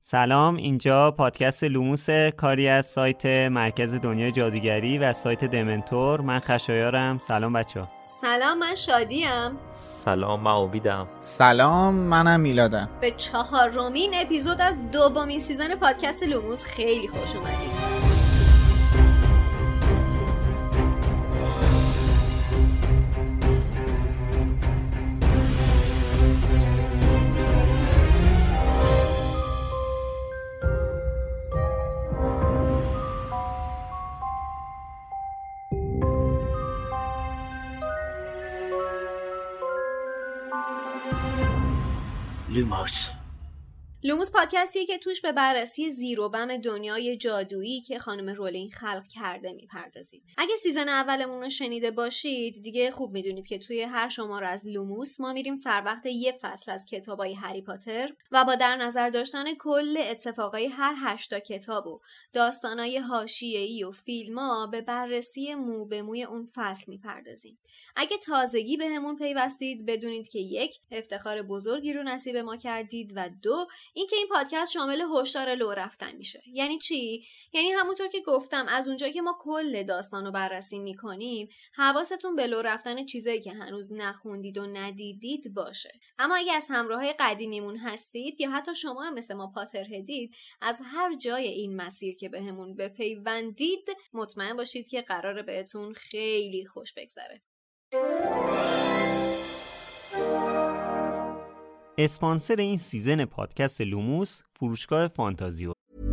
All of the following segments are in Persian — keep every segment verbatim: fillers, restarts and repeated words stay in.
سلام، اینجا پادکست لوموس، کاری از سایت مرکز دنیای جادوگری و سایت دمنتور. من خشایارم. سلام بچه ها. سلام، من شادیم. سلام، من عابیدم. سلام، منم میلادم. به چهارمین اپیزود از دومین سیزن پادکست لوموس خیلی خوش اومدید. لوموس لوموس پادکستیه که توش به بررسی زیر و بم دنیای جادویی که خانم رولینگ خلق کرده میپردازیم. اگه سیزن اولمون رو شنیده باشید دیگه خوب میدونید که توی هر شماره از لوموس ما میریم سر وقت یه فصل از کتابای هری پاتر و با در نظر داشتن کل اتفاقای هر هشتا کتاب و داستانای حاشیه‌ای و فیلم‌ها به بررسی مو به موی اون فصل میپردازیم. اگه تازگی بهمون پیوستید بدونید که یک، افتخار بزرگی رو نصیب ما کردید و دو، این که این پادکست شامل هشدار لو رفتن میشه. یعنی چی؟ یعنی همونطور که گفتم از اونجایی که ما کل داستان رو بررسی میکنیم حواستون به لو رفتن چیزایی که هنوز نخوندید و ندیدید باشه. اما اگه از همراهای قدیمیمون هستید یا حتی شما هم مثل ما پاتر هدید، از هر جای این مسیر که بهمون بپیوندید مطمئن باشید که قراره بهتون خیلی خوش بگذره. اسپانسر این سیزن پادکست لوموس فروشگاه فانتازیو.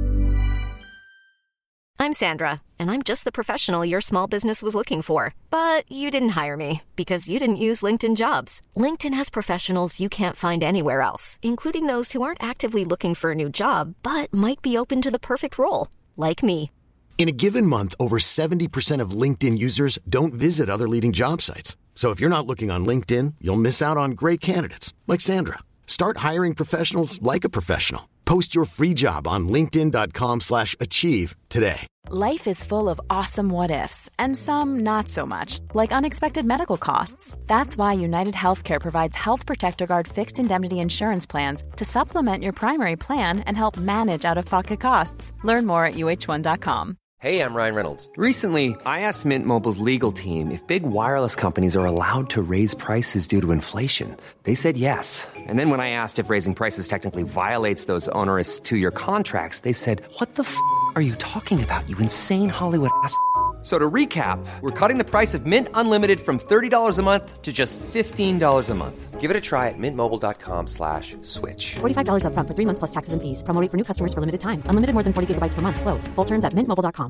I'm Sandra, and I'm just the professional your small business was looking for. But you didn't hire me because you didn't use LinkedIn Jobs. LinkedIn has professionals you can't find anywhere else, including those who aren't actively looking for a new job, but might be open to the perfect role, like me. In a given month, over seventy percent of LinkedIn users don't visit other leading job sites. So if you're not looking on LinkedIn, you'll miss out on great candidates like Sandra. Start hiring professionals like a professional. Post your free job on linkedin.com slash achieve today. Life is full of awesome what-ifs and some not so much, like unexpected medical costs. That's why United Healthcare provides Health Protector Guard fixed indemnity insurance plans to supplement your primary plan and help manage out-of-pocket costs. Learn more at U H one dot com. Hey, I'm Ryan Reynolds. Recently, I asked Mint Mobile's legal team if big wireless companies are allowed to raise prices due to inflation. They said yes. And then when I asked if raising prices technically violates those onerous two-year contracts, they said, what the f*** are you talking about, you insane Hollywood ass f- So to recap, we're cutting the price of Mint Unlimited from thirty dollars a month to just fifteen dollars a month. Give it a try at mintmobile.com slash switch. forty-five dollars up front for three months plus taxes and fees. Promo rate for new customers for limited time. Unlimited more than forty gigabytes per month. Slows full terms at mint mobile dot com.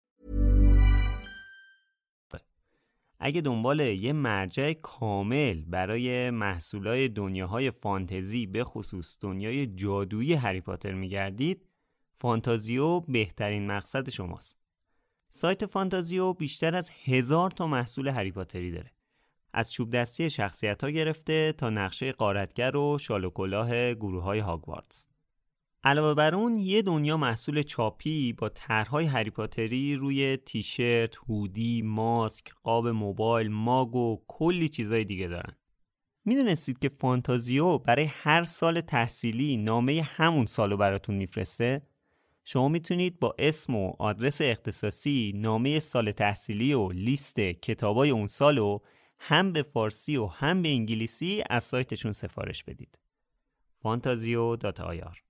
اگه دنبال یه مرجع کامل برای محصولای دنیاهای فانتزی به خصوص دنیای جادویی هری پاتر میگردید، فانتازیو بهترین مقصد شماست. سایت فانتازیو بیشتر از هزار تا محصول هری پاتری داره. از چوب دستی شخصیت‌ها گرفته تا نقشه غارتگر و شال و کلاه گروه‌های هاگوارتس. علاوه بر اون یه دنیا محصول چاپی با طرح‌های هری پاتری روی تیشرت، هودی، ماسک، قاب موبایل، ماگ و کلی چیزای دیگه دارن. میدونستید که فانتازیو برای هر سال تحصیلی نامه همون سالو براتون میفرسته؟ شما میتونید با اسم و آدرس اختصاصی نامه سال تحصیلی و لیست کتابای اون سالو هم به فارسی و هم به انگلیسی از سایتشون سفارش بدید. فانتازیو دات آی آر.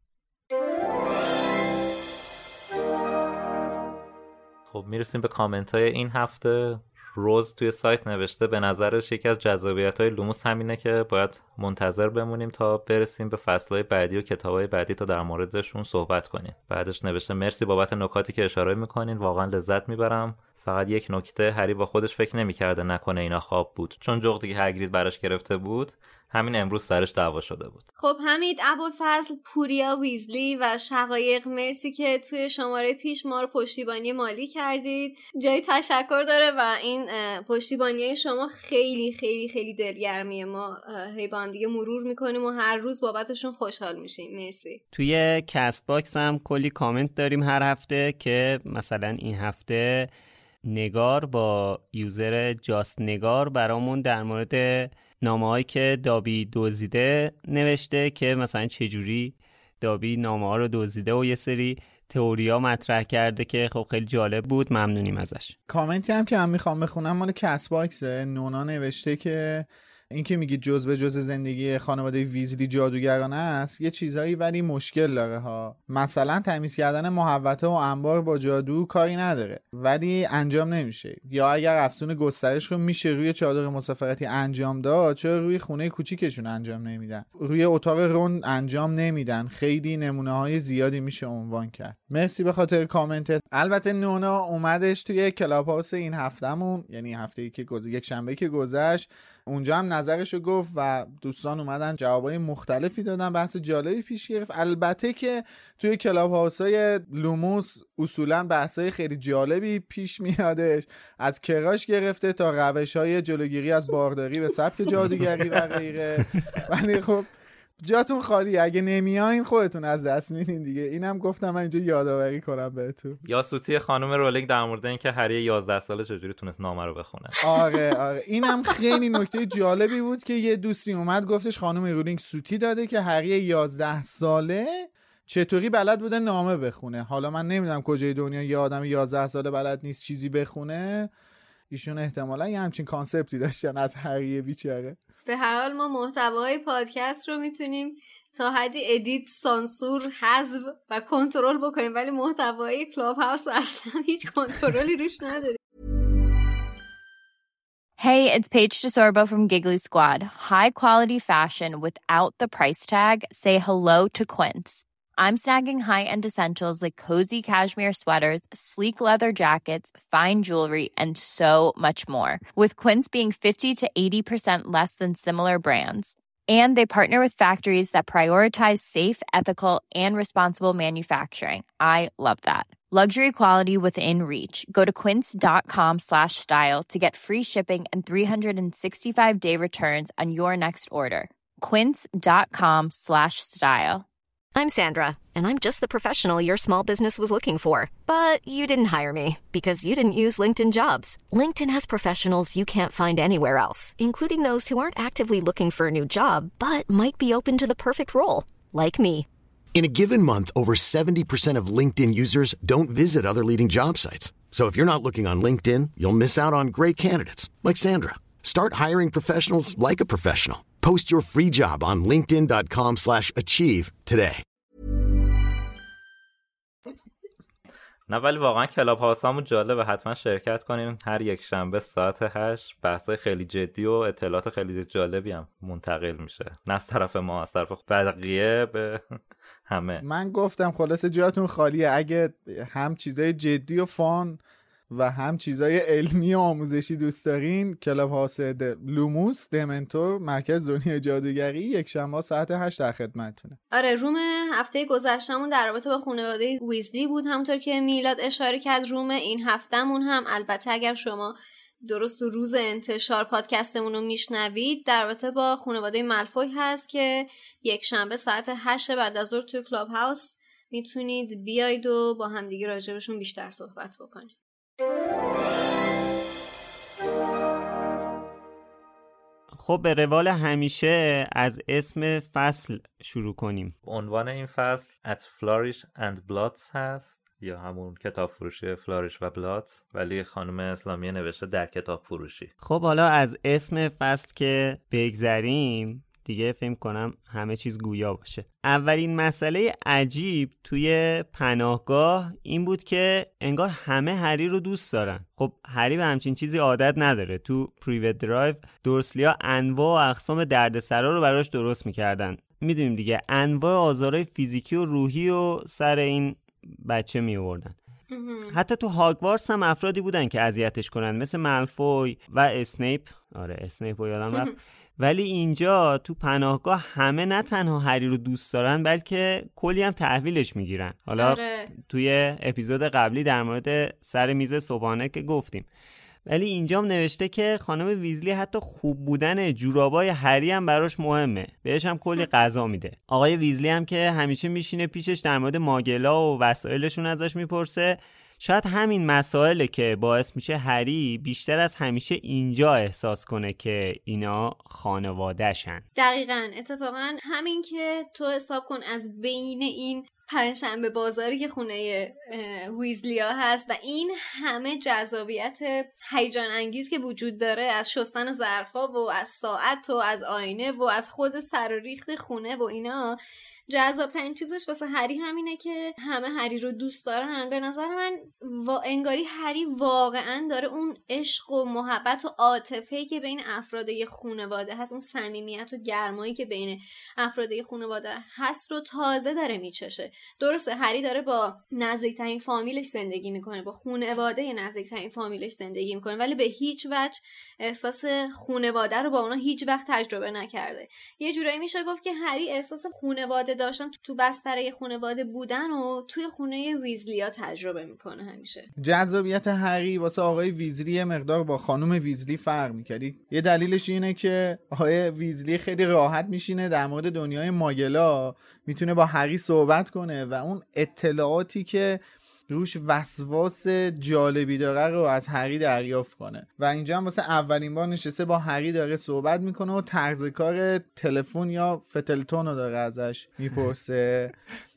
خب میرسیم به کامنت های این هفته. روز توی سایت نوشته به نظرش یکی از جذابیت های لوموس همینه که باید منتظر بمونیم تا برسیم به فصلهای بعدی و کتابهای بعدی تا در موردشون صحبت کنیم. بعدش نوشته مرسی بابت نکاتی که اشاره میکنین، واقعا لذت میبرم. فقط یک نکته، هری با خودش فکر نمی‌کرده نکنه اینا خواب بود، چون جغدی که هگرید براش گرفته بود همین امروز سرش دعوا شده بود. خب حمید، ابوالفضل، پوریا ویزلی و شقایق، مرسی که توی شماره پیش ما رو پشتیبانی مالی کردید. جای تشکر داره و این پشتیبانی شما خیلی خیلی خیلی دلگرمیه. ما هی با هم دیگه مرور میکنیم و هر روز بابتشون خوشحال میشیم. مرسی. توی کست باکس هم کلی کامنت داریم هر هفته که مثلا این هفته نگار با یوزر جاست نگار برامون در مورد نامه‌هایی که دابی دزدیده نوشته که مثلا چجوری دابی نامه ها رو دزدیده و یه سری تئوریا مطرح کرده که خب خیلی جالب بود. ممنونیم ازش. کامنتی هم که من میخوام بخونم مال کس باکسه. نونا نوشته که این که میگی جز به جز زندگی خانواده ویزلی جادوگرانه است، یه چیزایی ولی مشکل داره ها. مثلا تمیز کردن محوطه و انبار با جادو کاری نداره ولی انجام نمیشه. یا اگر افزون گسترش رو میشه روی چادر مسافرتی انجام داد، چرا روی خونه کوچیکشون انجام نمیدن؟ روی اتاق رون انجام نمیدن. خیلی نمونه های زیادی میشه عنوان کرد. مرسی به خاطر کامنتت. البته نونا اومدش توی کلاب هاوس این هفتهمون، یعنی هفته‌ای که گذشت، یک شنبه که گذشت، اونجا هم نظرشو گفت و دوستان اومدن جوابای مختلفی دادن، بحث جالبی پیش گرفت. البته که توی کلاب هاوسای لوموس اصولا بحثای خیلی جالبی پیش میادش، از کراش گرفته تا روش‌های جلوگیری از بارداری به سبک جادوگری و غیره. ولی خب جاتون خالی، اگه نمیاین خودتون از دست میدین دیگه. اینم گفتم من اینجا یادآوری کنم بهتون. یاسوتی خانم رولینگ در مورد اینکه هری یازده ساله چجوری تونست نامه رو بخونه. آره آره اینم خیلی نکته جالبی بود که یه دوستی اومد گفتش خانم رولینگ سوتی داده که هری یازده ساله چطوری بلد بوده نامه بخونه. حالا من نمیدونم کجای دنیا یه آدم یازده ساله بلد نیست چیزی بخونه. ایشون احتمالاً یه همچین کانسپتی داشتن از هری بیچاره. به هر حال ما محتوای پادکست رو میتونیم تا حدی ادیت، سانسور، حذف و کنترل بکنیم، ولی محتوای کلاب هاوس اصلا هیچ کنترلی روش نداریم. Hey, it's Paige DeSorbo from Giggly Squad. High quality fashion without the price tag. Say hello to Quince. I'm snagging high-end essentials like cozy cashmere sweaters, sleek leather jackets, fine jewelry, and so much more. With Quince being fifty to eighty percent less than similar brands. And they partner with factories that prioritize safe, ethical, and responsible manufacturing. I love that. Luxury quality within reach. Go to quince.com slash style to get free shipping and three sixty-five day returns on your next order. Quince.com slash style. I'm Sandra, and I'm just the professional your small business was looking for. But you didn't hire me because you didn't use LinkedIn Jobs. LinkedIn has professionals you can't find anywhere else, including those who aren't actively looking for a new job, but might be open to the perfect role, like me. In a given month, over seventy percent of LinkedIn users don't visit other leading job sites. So if you're not looking on LinkedIn, you'll miss out on great candidates like Sandra. Start hiring professionals like a professional. Post your free job on linkedin.com slash achieve today. نه ولی واقعا کلاب هاوسامون جالبه، حتما شرکت کنیم. هر یک شنبه ساعت هشت بحثای خیلی جدی و اطلاعات خیلی جالبی هم منتقل میشه، نه از طرف ما، از طرف بقیه به همه. من گفتم خلاصه جاتون خالیه. اگه هم چیزای جدی و فان و هم چیزای علمی و آموزشی دوست دارین، کلاب هاوس لوموس دمنتور مرکز دنیای جادوگری یک شنبه ساعت هشت در خدمتتونه. آره روم هفته گذشتمون در رابطه با خانواده ویزلی بود، همونطور که میلاد اشاره کرد. روم این هفتهمون هم البته اگر شما درست تو روز انتشار پادکستمون رو میشنوید در رابطه با خانواده مالفوی هست که یک شنبه ساعت هشت بعد از ظهر تو کلاب هاوس میتونید بیاید و با همدیگه راجبشون بیشتر صحبت بکنید. خب به روال همیشه از اسم فصل شروع کنیم. عنوان این فصل At Flourish and Bloods هست، یا همون کتاب فروشی فلاریش و بلاتس، ولی خانم اسلامی نوشته در کتاب فروشی. خب حالا از اسم فصل که بگذریم دیگه فهم کنم همه چیز گویا باشه. اولین مسئله عجیب توی پناهگاه این بود که انگار همه هری رو دوست دارن. خب هری به همچین چیزی عادت نداره. تو پریوت درایو دورسلیا انواع و اقسام دردسرا رو براش درست میکردن. میدونیم دیگه انواع آزارهای فیزیکی و روحی و سر این بچه میوردن. حتی تو هاگوارتس هم افرادی بودن که اذیتش کنن، مثل مالفوی و اسنیپ. آره اسنیپ رو یادم رفت. ولی اینجا تو پناهگاه همه نه تنها هری رو دوست دارن بلکه کلی هم تحویلش میگیرن. حالا آره. توی اپیزود قبلی در مورد سر میز صبحانه که گفتیم، ولی اینجا هم نوشته که خانم ویزلی حتی خوب بودن جورابای هری هم براش مهمه، بهش هم کلی غذا میده. آقای ویزلی هم که همیشه میشینه پیشش در مورد ماگلا و وسایلشون ازش میپرسه، شاید همین مسائله که باعث میشه هری بیشتر از همیشه اینجا احساس کنه که اینا خانواده‌شن. دقیقاً. اتفاقاً همین که تو حساب کن از بین این پنجشنبه بازاری که خونه ویزلیا هست و این همه جذابیت هیجان انگیز که وجود داره، از شستن ظرفا و از ساعت و از آینه و از خود سر و ریخت خونه و اینا، جذاب ترین چیزش واسه هری همینه که همه هری رو دوست دارن. به نظر من وا... انگاری هری واقعا داره اون عشق و محبت و عاطفه‌ای که بین افراد یه خانواده هست، اون صمیمیت و گرمایی که بین افراد یه خانواده هست رو تازه داره میچشه. درسته هری داره با نزدیکترین فامیلش زندگی میکنه، با خانواده نزدیکترین فامیلش زندگی میکنه، ولی به هیچ وجه احساس خانواده رو با اونا هیچ وقت تجربه نکرده. یه جورایی میشه گفت که هری احساس خانواده داشتن تو بستره خانواده بودن و توی خونه ویزلیا تجربه میکنه همیشه. جذابیت هری واسه آقای ویزلی یه مقدار با خانم ویزلی فرق میکردی. یه دلیلش اینه که آقای ویزلی خیلی راحت میشینه در مورد دنیای ماگلا میتونه با هری صحبت کنه و اون اطلاعاتی که روش وسواس جالبی داره رو از هری دریافت کنه و اینجا هم واسه اولین بار نشسته با هری داره صحبت میکنه و طرز کار تلفن یا فتلتون رو داره ازش میپرسه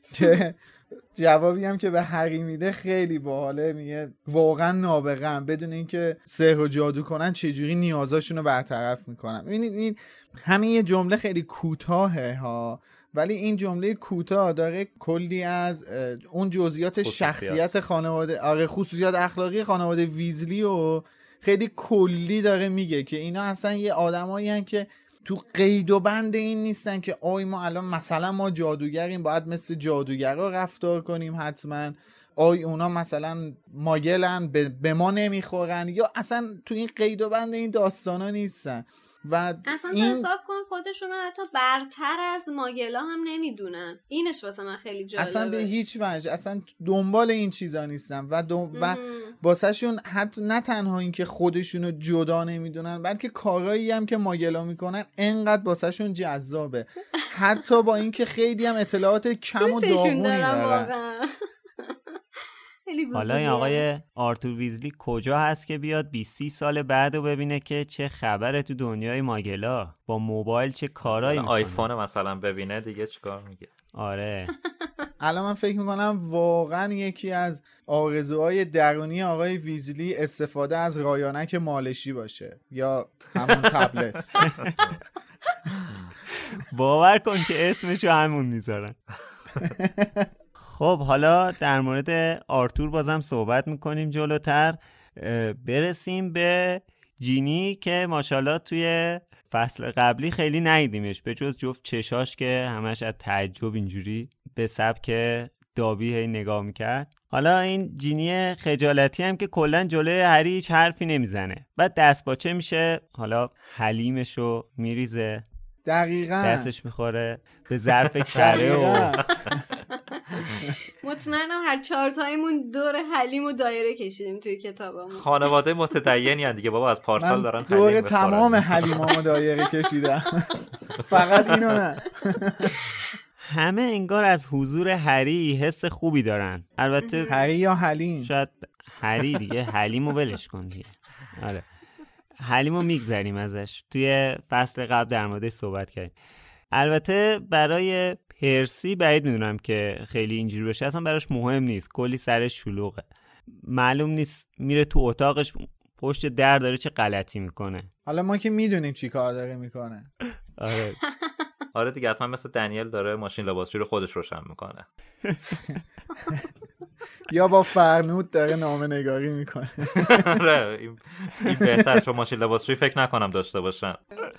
که جوابی هم که به هری میده خیلی باحاله. میگه واقعا نابغه‌ام، بدون اینکه سحر و جادو کنن چجوری نیازاشون رو برطرف میکنن. ببینید این همین یه جمله خیلی کوتاهه ها، ولی این جمله کوتاه داره کلی از اون جزئیات شخصیت خانواده، آره خصوصیات اخلاقی خانواده ویزلی و خیلی کلی داره میگه که اینا اصلا یه آدمایی هستن که تو قید و بند این نیستن که آی ما الان مثلا ما جادوگریم باید مثل جادوگرا رفتار کنیم حتما، آی اونا مثلا ماگلن به ما نمیخورن، یا اصلا تو این قید و بند این داستانا نیستن و اصلا این... حساب کن خودشون رو حتی برتر از ماگلا هم نمیدونن. اینش واسه من خیلی جالبه. اصلا به هیچ وجه اصلا دنبال این چیزا نیستن و دو... و واسه شون حتی نه تنها این که خودشونو جدا نمیدونن، بلکه کارایی هم که ماگلا میکنن انقدر واسه شون جذابه حتی با اینکه خیلی هم اطلاعات کم و داغونی دارن. حالا این آقای آرتور ویزلی کجا هست که بیاد بیست سی سال بعد رو ببینه که چه خبره تو دنیای ماگلا، با موبایل چه کارایی میکنه. آیفون مثلا ببینه دیگه چیکار میگه. آره الان من فکر میکنم واقعا یکی از آرزوهای درونی آقای ویزلی استفاده از رایانک مالشی باشه یا همون تبلت. باور کن که اسمشو همون میذارن. خب حالا در مورد آرتور بازم صحبت میکنیم جلوتر. برسیم به جینی که ماشاءالله توی فصل قبلی خیلی ندیدیمش به جز جفت چشاش که همش از تعجب اینجوری به سبک دابی هی نگاه میکرد. حالا این جینی خجالتی هم که کلن جلوی هری هیچ حرفی نمیزنه، بعد دست باچه میشه، حالا حلیمشو میریزه، دقیقاً دستش میخوره به ظرف کره و مطمئنم هر چهار تایمون دور حلیم و دایره کشیدیم توی کتابمون. خانواده متدینی ان دیگه بابا، از پارسال دارن حلیم دور تمام حلیمامو دایره کشیدم. فقط اینو نه. همه انگار از حضور هری حس خوبی دارن. البته هری یا حلیم؟ شاید هری دیگه، حلیمو ولش کن دیگه. آره حلیمو میگذریم ازش، توی فصل قبل در موردش صحبت کردیم. البته برای پرسی بعید میدونم که خیلی اینجوری بشه، اصلا براش مهم نیست، کلی سرش شلوغه، معلوم نیست میره تو اتاقش پشت در داره چه غلطی میکنه. حالا ما که میدونیم چی کار داره میکنه. آره آره دیگه، حتما مثل دنیل داره ماشین لباسشویی رو خودش روشن میکنه. یا با فرنود داره نامه نگاری میکنه. آره این بهتر، چون ماشین لباسشویی فکر نکنم داشته باشن.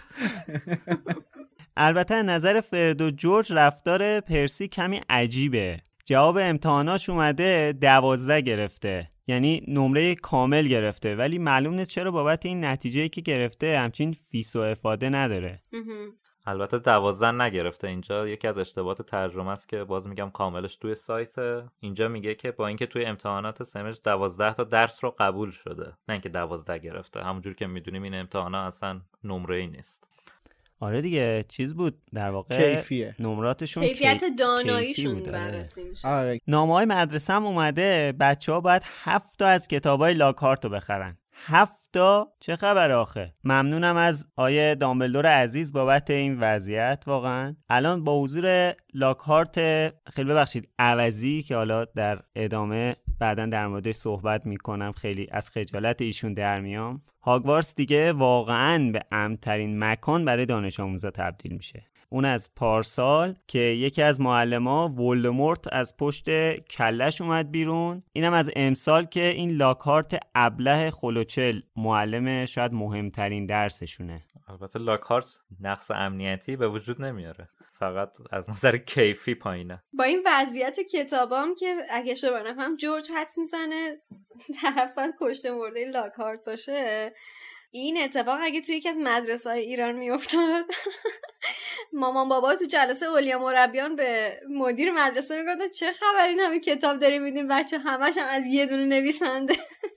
البته نظر فرد و جورج رفتار پرسی کمی عجیبه. جواب امتحاناش اومده دوازده گرفته، یعنی نمره کامل گرفته، ولی معلوم نیست چرا بابت این نتیجه‌ای که گرفته همچین فیس و افاده نداره. البته دوازده نگرفته، اینجا یکی از اشتباهات ترجمه است که باز میگم کاملش توی سایت. اینجا میگه که با اینکه توی امتحانات سمج دوازده تا درس رو قبول شده، نه اینکه دوازده گرفته. همونجور که میدونیم این امتحانا اصلا نمره‌ای نیست. آره دیگه چیز بود در واقع، کیفیه نمراتشون کیفیت کی... داناییشون کیفی بررسی میشه. آره. نامه‌های مدرسه هم اومده بچه‌ها باید هفت تا از کتابای لاکارت رو بخرن. هفت تا؟ چه خبر آخه؟ ممنونم از آیه دامبلدور عزیز بابت این وضعیت. واقعا الان با حضور لاکارت خیلی ببخشید عوضی که حالا در ادامه بعداً در موردش صحبت میکنم، خیلی از خجالت ایشون در میام، هاگوارتس دیگه واقعاً به امن‌ترین مکان برای دانش آموزا تبدیل میشه. اون از پارسال که یکی از معلم‌ها ولدمورت از پشت کلش اومد بیرون، اینم از امسال که این لاکارت ابله خلوچل معلم شاید مهمترین درسشونه. البته لاکارت نقص امنیتی به وجود نمیاره، فقط از نظر کیفی پایینه. با این وضعیت کتابام که اگه اشتباه نکنم جورج حدس میزنه طرف باید کشته مرده لاکارت باشه. این اتفاق اگه توی یکی از مدرسه‌های ایران میافتاد مامان بابا تو جلسه اولیا مربیان به مدیر مدرسه میگفت چه خبر این همه کتاب داریم میدیم بچه همش هم از یه دونه نویسنده.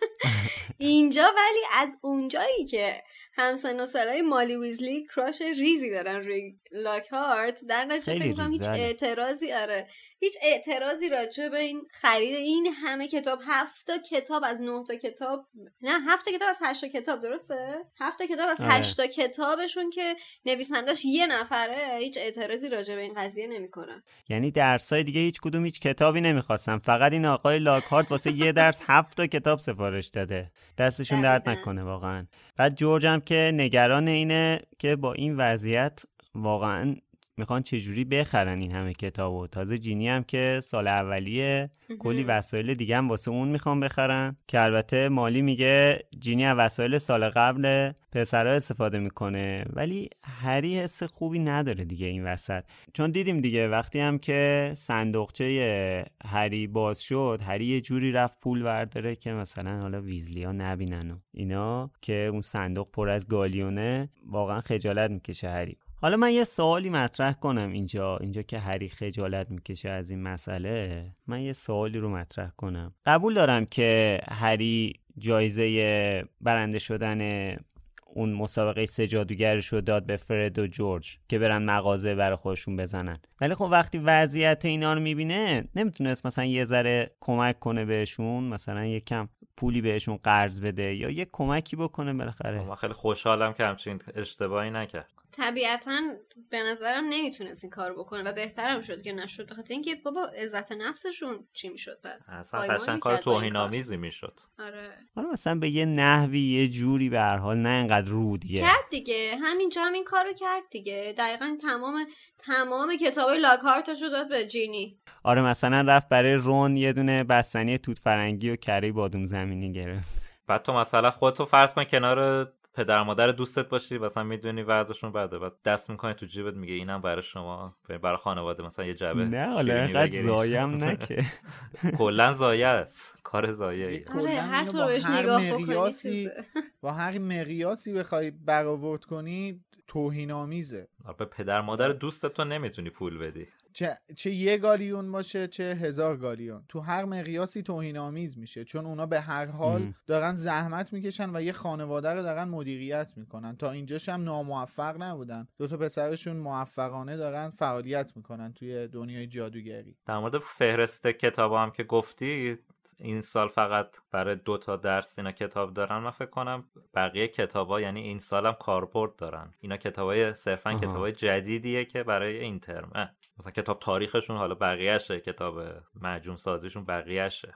اینجا ولی از اونجایی که همسن و سالای مالی ویزلی کراش ریزی دارن روی لاکارت، در نتیجه فکر کنم هیچ اعتراضی آره هیچ اعتراضی راجع به این خرید این همه کتاب، هفت تا کتاب از نه تا کتاب، نه هفت تا کتاب از هشت تا کتاب، درسته؟ هفت تا کتاب از هشت تا کتابشون که نویسندش یه نفره، هیچ اعتراضی راجع به این قضیه نمیکنن. یعنی درسای دیگه هیچ کدوم هیچ کتابی نمیخواستن، فقط این آقای لاکارت واسه یه درس هفت تا کتاب سفارش داده. دستشون درد نکنه واقعا. بعد جورج هم که نگران اینه که با این وضعیت واقعا میخوان چجوری بخرن این همه کتابو. تازه جینی هم که سال اولیه کلی وسایل دیگه هم واسه اون میخوان بخرن که البته مالی میگه جینی از وسایل سال قبل پسرها استفاده میکنه، ولی هری حس خوبی نداره دیگه این وسط. چون دیدیم دیگه وقتی هم که صندوقچه هری باز شد، هری یه جوری رفت پول برداره که مثلا حالا ویزلی ها نبینن و اینا، که اون صندوق پر از گالیونه. واقعا خجالت میکشه هری. حالا من یه سوالی مطرح کنم اینجا اینجا که هری خجالت میکشه از این مسئله، من یه سوالی رو مطرح کنم. قبول دارم که هری جایزه برنده شدن اون مسابقه سه جادوگرش رو داد به فرد و جورج که برن مغازه برای خودشون بزنن، ولی خب وقتی وضعیت اینا رو میبینه نمیتونست مثلا یه ذره کمک کنه بهشون، مثلا یه کم پولی بهشون قرض بده یا یه کمکی بکنه بالاخره. من خیلی خوشحالم که همچین اشتباهی نکرد. طبیعتاً به نظرم نمیتونست این کار بکنه و بهترم شد که نشد، بخاطر اینکه بابا عزت نفسشون چی میشد پس؟ اصلا قشنگ کار توهین‌آمیزی میشد. آره. حالا مثلا به یه نحوی یه جوری به هر حال نه اینقدر رو دیگه کرد دیگه، همینجا هم این کارو کرد دیگه. دقیقاً تمام تمام کتابای لاکارتشو داد به جینی. آره مثلا رفت برای رون یه دونه بستنی توت فرنگی و کره بادوم زمینی گرفت. بعد تو مثلا خودتو فرض کن کنار پدر مادر دوستت باشی، مثلا میدونی وضعشون بده، بعد دست میکنه تو جیبت میگه اینم برای شما، برای خانواده مثلا یه جعبه. نه حالا اینقدر ضایعم نکه. کلا ضایع است، کار ضایعی. آره هر طور بهش نگاه بکنی با هر مقیاسی بخوای برآورد کنی توهین‌آمیزه. به پدر مادر دوستت تو نمیتونی پول بدی، چه چه یه گالیون باشه چه هزار گالیون، تو هر مقیاسی توهین‌آمیز میشه، چون اونا به هر حال ام. دارن زحمت میکشن و یه خانواده رو دارن مدیریت میکنن. تا اینجاش هم ناموفق نبودن، دو تا پسرشون موفقانه دارن فعالیت میکنن توی دنیای جادوگری. در مورد فهرست کتابا هم که گفتی، این سال فقط برای دو تا درس اینا کتاب دارن. من فکر کنم بقیه کتابا یعنی این سالم کاربرد دارن. اینا کتابای صرفا کتابای جدیدیه که برای این ترم، مثلا کتاب تاریخشون حالا بقیه‌شه، کتاب معجون سازیشون بقیه‌شه.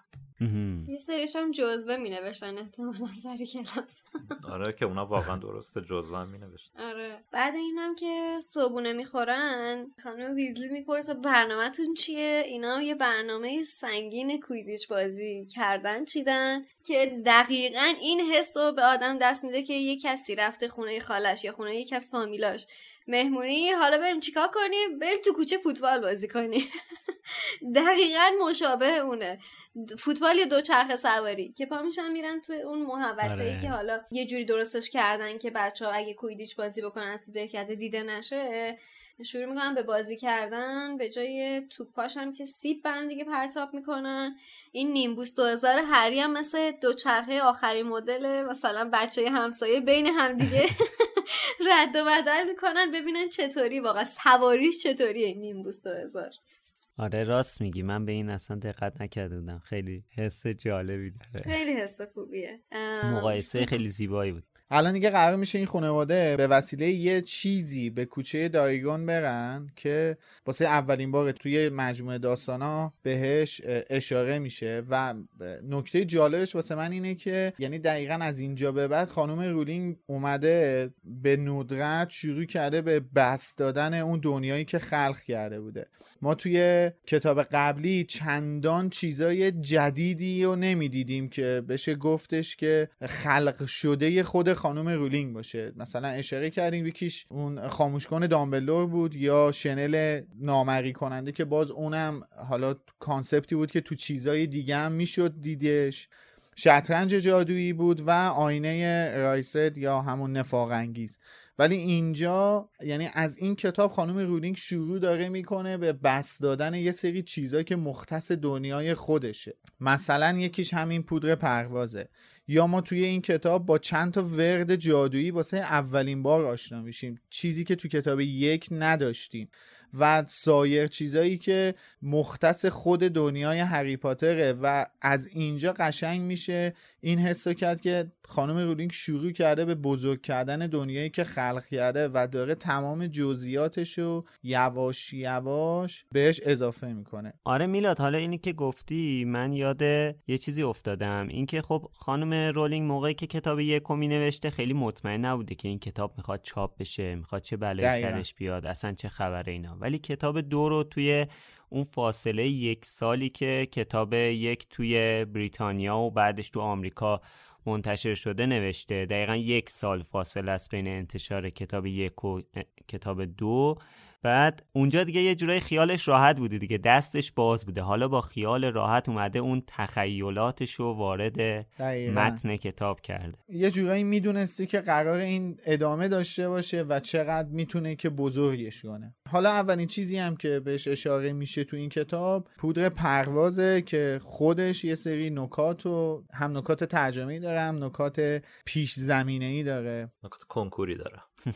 یه سریش هم جزوه می نوشتن احتمالا سر کلاس. آره که اونا واقعا درسته جزوه هم می نوشتن. آره بعد اینم که صبحونه میخورن، خانم ویزلی میپرسه برنامه‌تون چیه؟ اینا یه برنامه سنگین کویدیچ بازی کردن چیدن که دقیقاً این حس رو به آدم دست میده که یه کسی رفته خونه خالش یا خونه یکی از فامیلاش مهمونی، حالا بریم چیکار کنیم؟ بریم تو کوچه فوتبال بازی کنیم. دقیقاً مشابه اونه. فوتبال یا دوچرخه سواری که پا میشن میرن توی اون محوطه‌ای که حالا یه جوری درستش کردن که بچه‌ها اگه کویدیچ بازی بکنن از تو دهکده دیده نشه، شروع میکنن به بازی کردن. به جای توپاش هم که سیب برن دیگه پرتاب میکنن. این نیمبوس دو هزار هری هم مثل دوچرخه آخری مدل مثلا بچه همسایه بین هم دیگه رد و بدل میکنن ببینن چطوری واقعا سواریش چطوریه نیمبوس دو هزار. آره راست میگی، من به این اصلا دقت نکرده بودم. خیلی حس جالبی داره، خیلی حس خوبیه، مقایسه خیلی زیبایی بود. الان دیگه قرار میشه این خانواده به وسیله یه چیزی به کوچه دایگون برن که واسه اولین بار توی مجموعه داستانا بهش اشاره میشه و نکته جالبش واسه من اینه که یعنی دقیقاً از اینجا به بعد خانم رولینگ اومده به ندرت شروع کرده به بسط دادن اون دنیایی که خلق کرده بوده. ما توی کتاب قبلی چندان چیزای جدیدی رو نمیدیدیم که بشه گفتش که خلق شده خود خانم رولینگ باشه. مثلا اشاره کردیم یکیش اون خاموشکن دامبلدور بود یا شنل نامری کننده که باز اونم حالا کانسپتی بود که تو چیزای دیگه هم میشد دیدش. شطرنج جادویی بود و آینه رایسد یا همون نفاق انگیز. ولی اینجا یعنی از این کتاب خانم رولینگ شروع داره میکنه به بسط دادن یه سری چیزایی که مختص دنیای خودشه. مثلا یکیش همین پودر پروازه، یا ما توی این کتاب با چند تا ورد جادویی واسه اولین بار آشنا میشیم، چیزی که تو کتاب یک نداشتیم، و سایر چیزایی که مختص خود دنیای هری پاتره. و از اینجا قشنگ میشه این حسو کرد که خانم رولینگ شروع کرده به بزرگ کردن دنیایی که خلق کرده و داره تمام جزئیاتشو یواش یواش بهش اضافه میکنه. آره میلاد، حالا اینی که گفتی من یاد یه چیزی افتادم، این که خب خانم رولینگ موقعی که کتاب یکو مینوشته خیلی مطمئن نبوده که این کتاب میخواد چاپ بشه، میخواد چه بلایی سرش بیاد، اصلا چه خبره اینا. ولی کتاب دو رو توی اون فاصله یک سالی که کتاب یک توی بریتانیا و بعدش تو آمریکا منتشر شده نوشته، دقیقا یک سال فاصله است بین انتشار کتاب یک و کتاب دو. بعد اونجا دیگه یه جورای خیالش راحت بوده دیگه، دستش باز بوده، حالا با خیال راحت اومده اون تخیلاتش رو وارد دقیقا متن کتاب کرده. یه جورایی میدونستی که قرار این ادامه داشته باشه و چقدر میتونه که بزرگش کنه. حالا اولین چیزی هم که بهش اشاره میشه تو این کتاب پودر پروازه که خودش یه سری نکات و هم نکات ترجمه‌ای داره، هم نکات پیش زمینه‌ای داره، نکات کنکوری داره.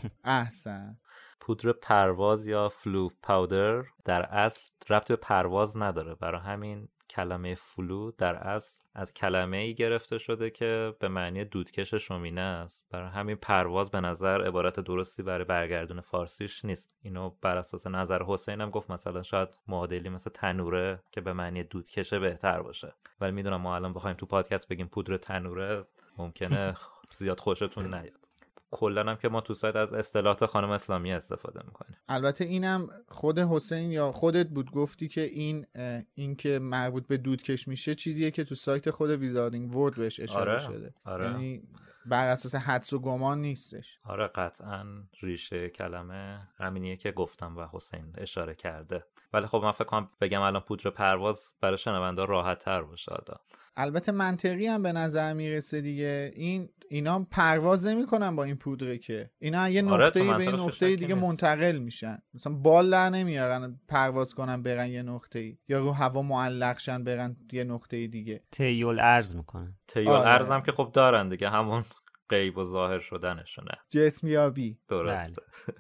احسن. پودر پرواز یا فلو پاودر در اصل ربط به پرواز نداره، برای همین کلمه فلو در اصل از کلمه ای گرفته شده که به معنی دودکش شومینه است. برای همین پرواز به نظر عبارت درستی برای برگردون فارسیش نیست. اینو بر اساس نظر حسین هم گفت مثلا شاید معادلی مثل تنوره که به معنی دودکشه بهتر باشه، ولی میدونم ما الان بخوایم تو پادکست بگیم پودر تنوره ممکنه زیاد خوشتون نیاد. کلن هم که ما تو سایت از اصطلاحات خانم اسلامی استفاده میکنیم. البته اینم خود حسین یا خودت بود گفتی که این این که مربوط به دودکش میشه چیزیه که تو سایت خود ویزاردینگ ورد بهش اشاره آره، شده. آره. یعنی بر اساس حدس و گمان نیستش. آره قطعا ریشه کلمه همینیه که گفتم و حسین اشاره کرده. ولی خب من فکر کنم بگم الان پودر پرواز برای شنونده راحت تر باشه. البته منطقی هم به نظر میرسه دیگه، این اینا پرواز نمیکنن با این پودره که اینا یه آره نقطه‌ای به این نقطه دیگه نیست. منتقل میشن. مثلا بال در نمیارن پرواز کنن برن یه نقطه‌ای، یا رو هوا معلق شن برن یه نقطه دیگه. تیول ارز میکنن. تیول ارز هم که خب دارن دیگه، همون غیب و ظاهر شدنشونه، جسمیابی. درسته.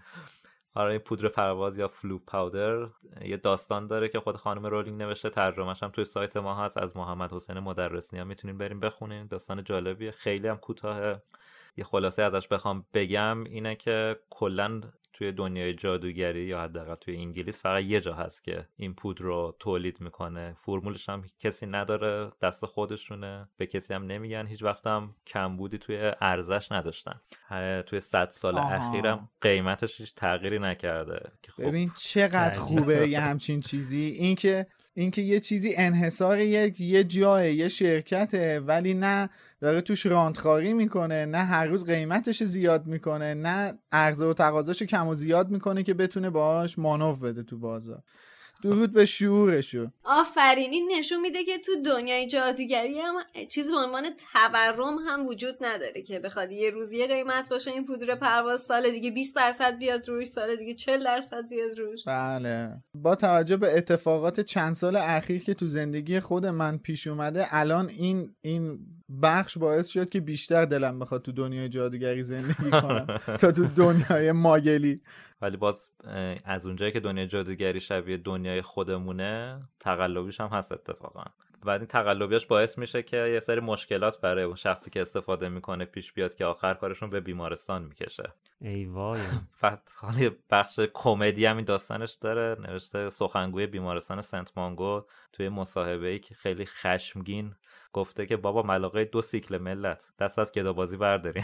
آره این پودر پرواز یا فلو پاودر یه داستان داره که خود خانم رولینگ نوشته، ترجمه‌ش هم توی سایت ما هست، از محمد حسین مدرسنی، هم میتونین بریم بخونین. داستان جالبیه، خیلی هم کوتاهه. یه خلاصه ازش بخوام بگم اینه که کلاً توی دنیای جادوگری یا حداقل توی انگلیس فقط یه جا هست که این پودر رو تولید میکنه، فرمولش هم کسی نداره، دست خودشونه، به کسی هم نمیگن، هیچ وقت هم کمبودی توی ارزش نداشتن. توی صد سال اخیرم قیمتش هیچ تغییری نکرده. خب ببین چقدر خوبه یه همچین چیزی، این که این که یه چیزی انحصار یک یه جای یه شرکته، ولی نه داره توش رانتخاری میکنه، نه هر روز قیمتش زیاد میکنه، نه عرضه و تقاضاش کم و زیاد میکنه که بتونه باهاش مانور بده تو بازار. درود به شعورشو. آفرین. این نشون میده که تو دنیای جادوگری هم چیزی به عنوان تورم هم وجود نداره که بخواد یه روز یه قیمت باشه این پودر پرواز، سال دیگه بیست درصد بیاد روش، سال دیگه چهل درصد بیاد روش. بله. با توجه به اتفاقات چند سال اخیر که تو زندگی خود من پیش اومده، الان این این بخش باعث شد که بیشتر دلم بخواد تو دنیای جادوگری زندگی کنم تا تو دنیای ماگلی. ولی باز از اونجایی که دنیای جادوگری شبیه دنیای خودمونه، تقلبیش هم هست اتفاقا. بعد این تقلبیش باعث میشه که یه سری مشکلات برای اون شخصی که استفاده میکنه پیش بیاد که آخر کارشون به بیمارستان میکشه. ای وای. حالا بخش کمدی هم این داستانش داره. نوشته سخنگوی بیمارستان سنت مانگو توی مصاحبه‌ای که خیلی خشمگین گفته که بابا ملاقه دو سیکل ملت، دست از گدابازی بردارین.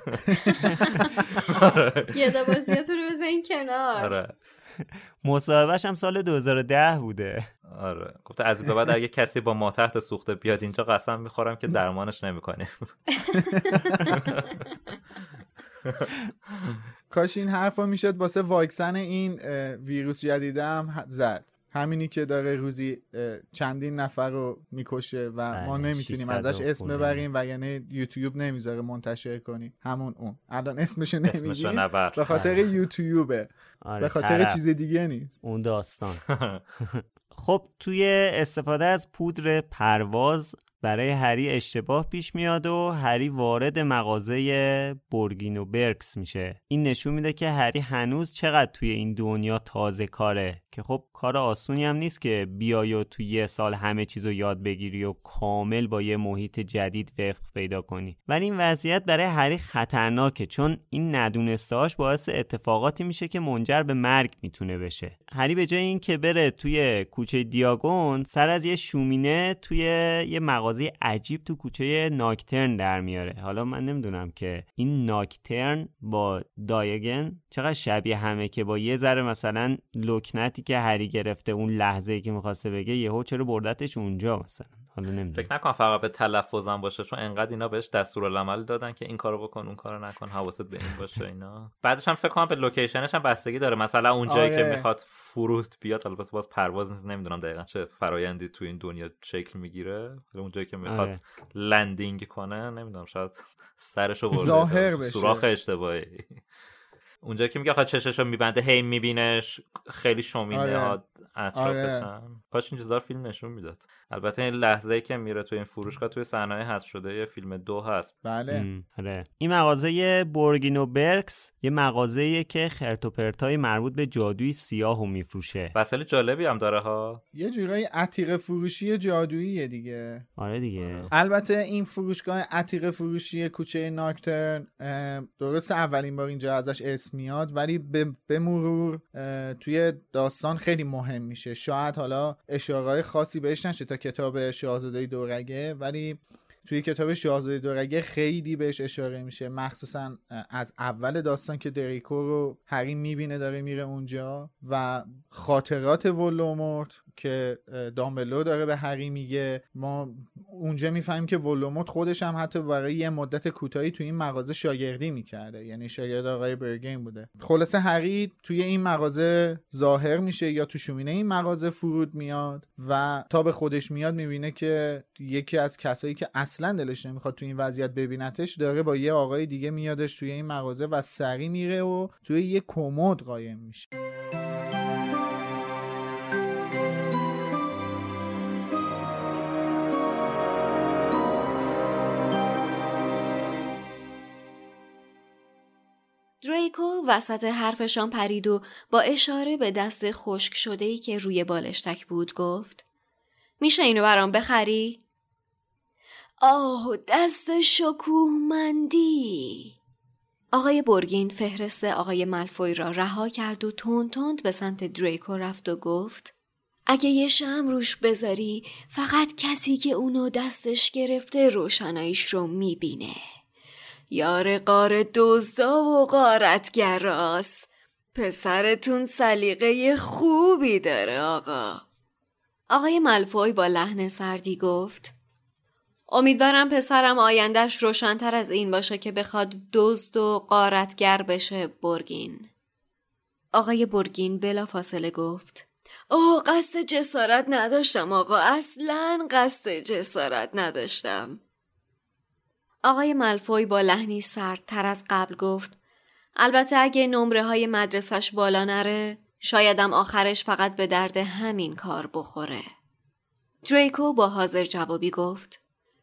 گدابازیاتو رو بزنین کنار. آره. مصاحبهش هم سال دو هزار و ده بوده. آره گفته از این به بعد اگه کسی با ما تحت سوخته بیاد اینجا قسم میخورم که درمانش نمیکنیم. کاش این حرفا میشد واسه واکسن این ویروس جدیدم زد. همینی که داره روزی چندین نفر رو میکشه و ما نمیتونیم ازش اسم ببریم و یعنی یوتیوب نمیذاره منتشر کنیم. همون اون الان اسمشو نمیگیم به خاطر یوتیوبه. آره، به خاطر چیز دیگه نیست. اون داستان. خب توی استفاده از پودر پرواز برای هری اشتباه پیش میاد و هری وارد مغازه بورگین و برکس میشه. این نشون میده که هری هنوز چقدر توی این دنیا تازه کاره، که خب کار آسونی هم نیست که بیای و توی یه سال همه چیزو یاد بگیری و کامل با یه محیط جدید وفق پیدا کنی. ولی این وضعیت برای هری خطرناکه، چون این ندونستهاش باعث اتفاقاتی میشه که منجر به مرگ میتونه بشه. هری به جای این که بره توی کوچه دیاگون، سر از یه شومینه توی یه مغازه عجیب تو کوچه ناکترن در میاره. حالا من نمیدونم که این ناکترن با دایگن چقدر شبیه همه که با یه ذره مثلا لکنتی که هری گرفته اون لحظه‌ای که می‌خواسته بگه یهو چرا بردتش اونجا مثلا. حالا نمیدونم. فکر نکن فقط به تلفظم باشه، چون انقدر اینا بهش دستورالعمل دادن که این کارو بکن اون کارو نکن، حواست به این باشه اینا. بعدش هم فکر کنم به لوکیشنش هم بستگی داره. مثلا اون جایی آره. که میخواد فرود بیاد، البته باز پرواز نیست، نمیدونم دقیقاً چه فرآیندی تو این دنیا شکل میگیره. اون جایی که میخواد آره. لندینگ کنه، نمیدونم شاید سرشو برده سوراخ اشتباهی. اونجا که میگه آخه چششو میبنده هی میبینش خیلی شومینه ها اطرافشن. آره. کاش این چیزا فیلم نشون میداد. البته این لحظه‌ای که میره تو این فروشگاه توی صحنه حذف شده یه فیلم دو هست. بله. آره. این مغازه بورگین و برکس یه مغازه‌ایه که خرت و پرتای مربوط به جادوی سیاهو میفروشه. وسایل جالبی هم داره ها. یه جورایی عتیقه فروشی جادوییه دیگه. آره دیگه. آره. البته این فروشگاه عتیقه فروشی کوچه ناکترن درست اولین بار اینجا ازش اسم میاد، ولی به مرور توی داستان خیلی مهم میشه. شاید حالا اشاره‌های خاصی بهش نشه تا کتاب شاهزاده دورگه، ولی توی کتاب شاهزاده دورگه خیلی بهش اشاره میشه، مخصوصا از اول داستان که دریکو رو هری میبینه داره میره اونجا و خاطرات ولدمورت که دامبلدور داره به هری میگه. ما اونجا میفهمیم که ولدمورت خودش هم حتی برای یه مدت کوتاهی توی این مغازه شاگردی میکرده، یعنی شاگرد آقای برگین بوده. خلاصه هری توی این مغازه ظاهر میشه یا تو شومینه این مغازه فرود میاد و تا به خودش میاد میبینه که یکی از کسایی که اصلا دلش نمیخواد توی این وضعیت ببینتش داره با یه آقای دیگه میادش توی این مغازه و سری میره و توی یه کمد قایم میشه. دریکو وسط حرفشان پرید و با اشاره به دست خشک شده‌ای که روی بالشتک بود گفت: میشه اینو برام بخری؟ آه دست شکوهمندی. آقای بورگین فهرست آقای مالفوی را رها کرد و تند تند به سمت دریکو رفت و گفت: اگه یه شمع روش بذاری فقط کسی که اونو دستش گرفته روشناییش رو میبینه. یار قار دزدا و غارتگراست. پسرتون سلیقه خوبی داره آقا. آقای مالفوی با لحن سردی گفت: امیدوارم پسرم آیندهش روشن‌تر از این باشه که بخواد دزد و غارتگر بشه بورگین. آقای بورگین بلا فاصله گفت: اوه قصد جسارت نداشتم آقا، اصلاً قصد جسارت نداشتم. آقای مالفوی با لحنی سردتر از قبل گفت: البته اگه نمره های مدرسش بالا نره شایدم آخرش فقط به درد همین کار بخوره. دریکو با حاضر جوابی گفت: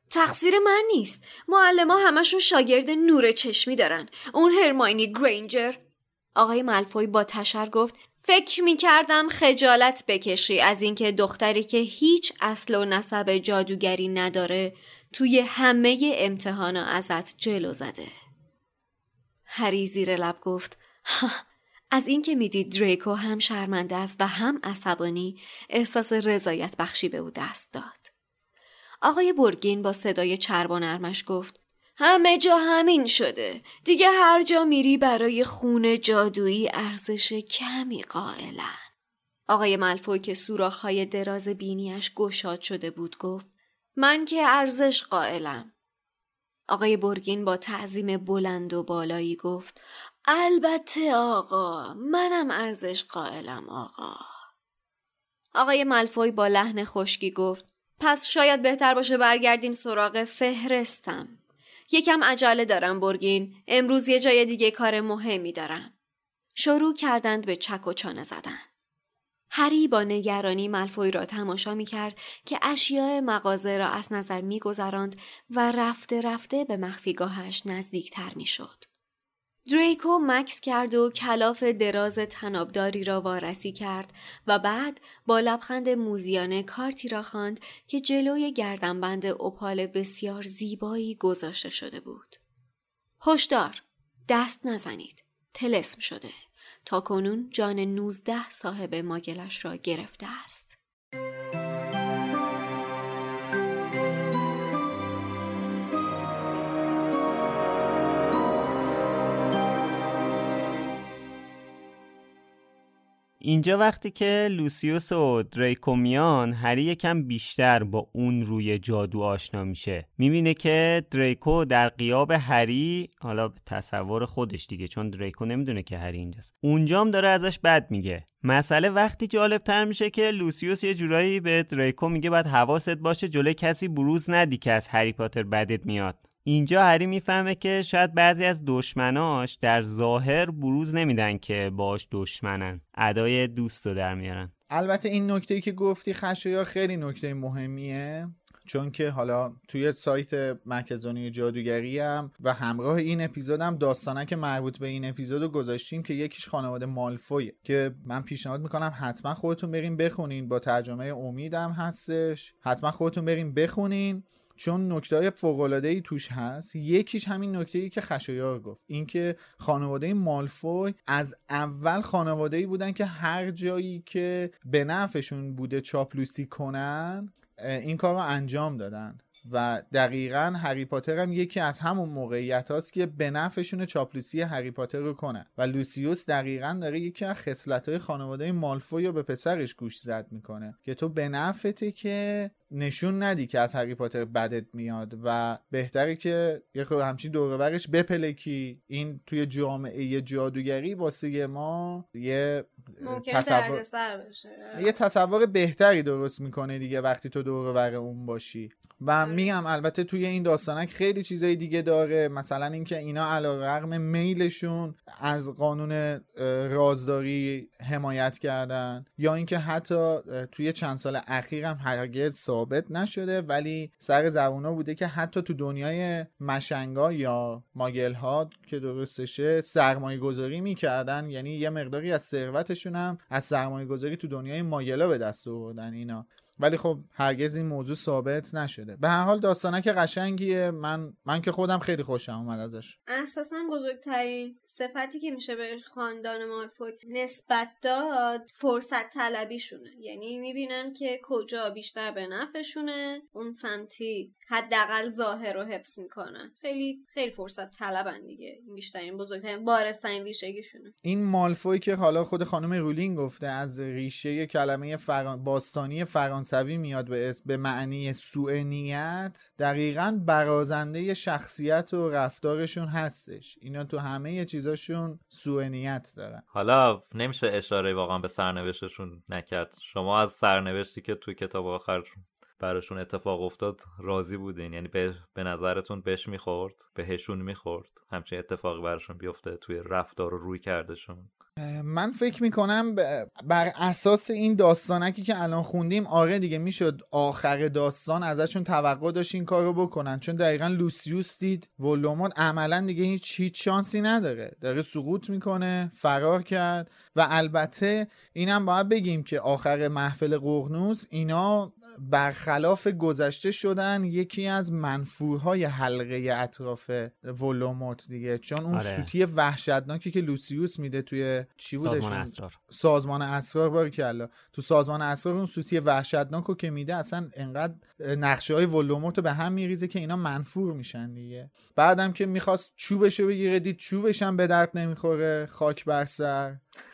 تقصیر من نیست. معلم‌ها همشون شاگرد نور چشمی دارن. اون هرماینی گرینجر. آقای مالفوی با تشر گفت فکر می‌کردم خجالت بکشی از اینکه دختری که هیچ اصل و نسب جادوگری نداره توی همه امتحانا ازت جلو زده. هری زیر لب گفت از اینکه میدید دریکو هم شرمنده است و هم عصبانی احساس رضایت بخشی به او دست داد. آقای برگین با صدای چرب و نرمش گفت همه جا همین شده. دیگه هر جا میری برای خون جادویی ارزش کمی قائلن. آقای مالفوی که سوراخ‌های دراز بینیش گشاد شده بود گفت من که ارزش قائلم. آقای برگین با تعظیم بلند و بالایی گفت البته آقا، منم ارزش قائلم آقا. آقای مالفوی با لحن خشکی گفت پس شاید بهتر باشه برگردیم سراغ فهرستم. یکم عجله دارم برگین، امروز یه جای دیگه کار مهمی دارم. شروع کردند به چک و چانه زدن. هری با نگرانی مالفوی را تماشا می کرد که اشیاء مغازه را از نظر می گذراند و رفته رفته به مخفیگاهش نزدیکتر می شد. دریکو مکس کرد و کلاف دراز تنابداری را وارسی کرد و بعد با لبخند موذیانه کارتی را خواند که جلوی گردنبند اپال بسیار زیبایی گذاشته شده بود. هشدار، دست نزنید، طلسم شده. تا کنون جان نوزده صاحب ماگلش را گرفته است. اینجا وقتی که لوسیوس و دریکو میان، هری یکم بیشتر با اون روی جادو آشنا میشه. میبینه که دریکو در غیاب هری، حالا به تصور خودش دیگه چون دریکو نمیدونه که هری اینجاست، اونجام داره ازش بد میگه. مسئله وقتی جالب تر میشه که لوسیوس یه جورایی به دریکو میگه باید حواست باشه جلوی کسی بروز ندی که از هری پاتر بدت میاد. اینجا هری میفهمه که شاید بعضی از دشمناش در ظاهر بروز نمیدن که باش دشمنن، ادای دوست رو در میارن. البته این نکته‌ای که گفتی خشایار خیلی نکته مهمیه، چون که حالا توی سایت مرکز دنیای جادوگری هم و همراه این اپیزودم داستانک مربوط به این اپیزودو گذاشتیم که یکیش خانواده مالفویه که من پیشنهاد میکنم حتما خودتون بریم بخونین، با ترجمه امیدم هستش، حتما خودتون بریم بخونین چون نکته‌های فوق‌العاده‌ای توش هست. یکیش همین نکته‌ای که خشایار گفت، اینکه خانواده مالفوی از اول خانواده‌ای بودن که هر جایی که به نفعشون بوده چاپلوسی کنن این کار رو انجام دادن و دقیقاً هری پاتر هم یکی از همون موقعیت هاست که به نفعشون چاپلوسی هری پاتر رو کنن و لوسیوس دقیقاً داره یکی از خصلت‌های خانواده مالفوی رو به پسرش گوش زد میکنه که تو به نفعته که نشون ندی که از هری پاتر بدت میاد و بهتره که یه خود همچین دور و برش بپلکی. این توی جامعه جادوگری واسه ما یه تصور یه تصور بهتری درست میکنه دیگه وقتی تو دور و بر اون باشی. و میگم البته توی این داستانک خیلی چیزای دیگه داره، مثلا اینکه اینا علیرغم میلشون از قانون رازداری حمایت کردن، یا اینکه حتی توی چند سال اخیر هم هرگز ثابت نشده ولی سر زبونا بوده که حتی تو دنیای مشنگا یا ماگل‌ها که درستشه سرمایه گذاری میکردن، یعنی یه مقداری از ثروتشون هم از سرمایه گذاری تو دنیای ماگلا به دست آوردن اینا، ولی خب هرگز این موضوع ثابت نشده. به هر حال داستانک قشنگیه، من من که خودم خیلی خوشم اومد ازش. اساساً بزرگترین صفتی که میشه به خاندان مالفوی نسبت داد فرصت طلبیشونه، یعنی میبینن که کجا بیشتر به نفعشونه اون سمتی حداقل ظاهر رو حفظ میکنن. خیلی خیلی فرصت طلبن دیگه، این بیشترین بزرگترین بارسترین ریشگیشونه. این مالفوی که حالا خود خانم رولینگ گفته از ریشه کلمه فران... باستانی فرانسوی میاد به اسم به معنی سوء نیت، دقیقاً برازنده شخصیت و رفتارشون هستش. اینا تو همه چیزاشون سوء نیت دارن. حالا نمیشه اشاره واقعا به سرنوشتشون نکرد. شما از سرنوشتی که توی کتاب آخر براشون اتفاق افتاد راضی بودین؟ یعنی به, به نظرتون بهش میخورد؟ بهشون میخورد همچین اتفاقی براشون بیفته توی رفتار و روی کردشون؟ من فکر میکنم بر اساس این داستانکی که الان خوندیم آره دیگه میشد آخر داستان ازشون توقع داشت این کارو بکنن، چون دقیقاً لوسیوس دید ولوموت عملا دیگه هیچ هیچ شانسی نداره، داره سقوط میکنه، فرار کرد. و البته اینم باید بگیم که آخر محفل ققنوس اینا برخلاف گذشته شدن یکی از منفورهای حلقه اطراف ولوموت دیگه، چون اون آره. سوتی وحشتناکی که لوسیوس میده توی چی بوده سازمان اسرار سازمان اسرار باریکلا تو سازمان اسرار اون سوتی وحشتناکو که میده اصلا انقدر نقشه های ولوموتو به هم میریزه که اینا منفور میشن دیگه. بعدم که میخواست چوبشو بگیره دید چوبش هم به درد نمیخوره، خاک بر سر.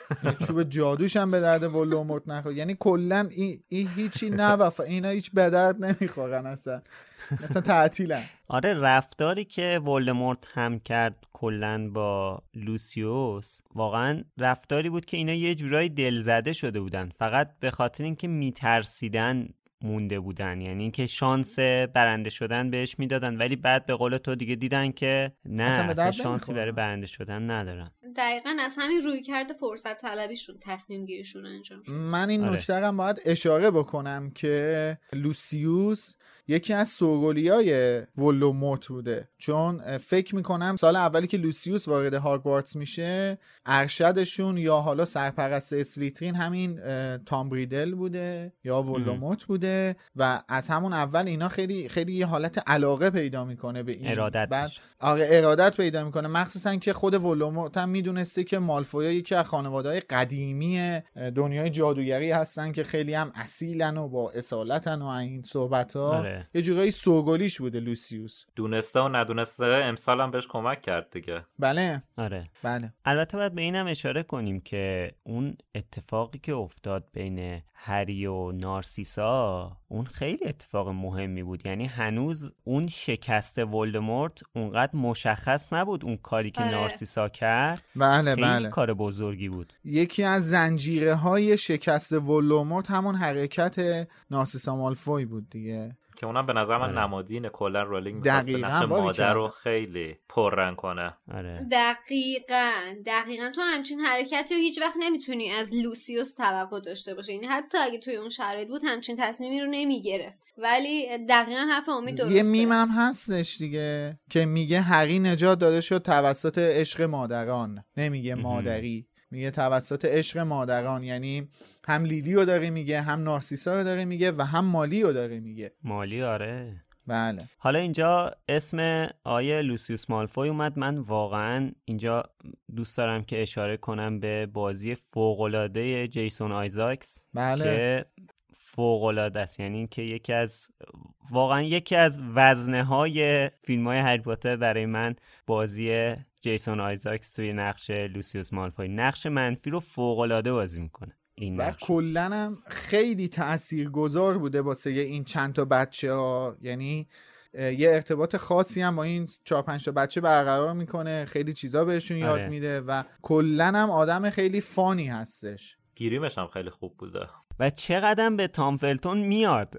چوب جادوش هم به درد ولوموت نخوره، یعنی کلا این ای هیچی نوفا، اینا هیچ به درد نمیخورن اصلا، مثلا تعطیلن. آره رفتاری که ولدمورت هم کرد کلا با لوسیوس واقعا رفتاری بود که اینا یه جورایی دلزده شده بودن، فقط به خاطر اینکه میترسیدن مونده بودن، یعنی اینکه شانس برنده شدن بهش میدادن ولی بعد به قول تو دیگه دیدن که نه اصلا, اصلا شانسی برای برنده شدن ندارن. دقیقاً از همین روی کرده فرصت طلبیشون تصمیم گیریشون انجام شد. من این آره. نکته هم باید اشاره بکنم که لوسیوس یکی از سوگلیای ولوموت بوده، چون فکر میکنم سال اولی که لوسیوس وارد هاگوارتس میشه ارشدشون یا حالا سرپرست اسلیترین همین تام ریدل بوده یا ولوموت بوده و از همون اول اینا خیلی خیلی یه حالت علاقه پیدا میکنه به این، ارادت بعد آره ارادت پیدا میکنه، مخصوصا که خود ولوموت هم میدونسته که مالفویا یکی از خانواده‌های قدیمی دنیای جادوگری هستن که خیلی هم اصیلن و با اصالتن و این صحبت‌ها. آره. یه جورایی سوگلیش بوده لوسیوس، دونسته و ندونسته امسال هم بهش کمک کرد دیگه. بله آره بله. البته باید به اینم اشاره کنیم که اون اتفاقی که افتاد بین هری و نارسیسا اون خیلی اتفاق مهمی بود، یعنی هنوز اون شکست ولدمورت اونقدر مشخص نبود، اون کاری که آره. نارسیسا کرد بله خیلی بله. کار بزرگی بود. یکی از زنجیره های شکست ولدمورت همون حرکت نارسیسا مالفوی بود دیگه، که اونم به نظر من نمادینه. کلا رولینگ می‌خواسته نقش مادر رو خیلی پررنگ کنه. آره. دقیقاً دقیقاً تو همچین حرکتی رو هیچ وقت نمیتونی از لوسیوس توقع داشته باشی، یعنی حتی اگه توی اون شرایط بود همچین تصمیمی رو نمیگرفت. ولی دقیقاً حرف امید درسته. یه میم هم هستش دیگه که میگه هری نجات داده شد توسط عشق مادران، نمیگه مادری، میگه توسط عشق مادران، یعنی هم لیلی رو داره میگه، هم نارسیسا رو داره میگه و هم مالی رو داره میگه. مالی آره بله. حالا اینجا اسم آیه لوسیوس مالفوی اومد، من واقعا اینجا دوست دارم که اشاره کنم به بازی فوق‌العاده جیسون آیزاکس. بله. که فوق‌العاده است، یعنی که یکی از واقعا یکی از وزنه های فیلم های هری پاتر برای من بازی جیسون آیزاکس توی نقش لوسیوس مالفوی، نقش منفی رو فوق‌العاده بازی میکنه این و کلن هم خیلی تاثیرگذار بوده واسه این چند تا بچه ها، یعنی یه ارتباط خاصی هم با این چهار پنج تا بچه برقرار میکنه، خیلی چیزا بهشون یاد آره. میده و کلن هم آدم خیلی فانی هستش، گیریمش هم خیلی خوب بوده و چقدر به تام فلتون میاد.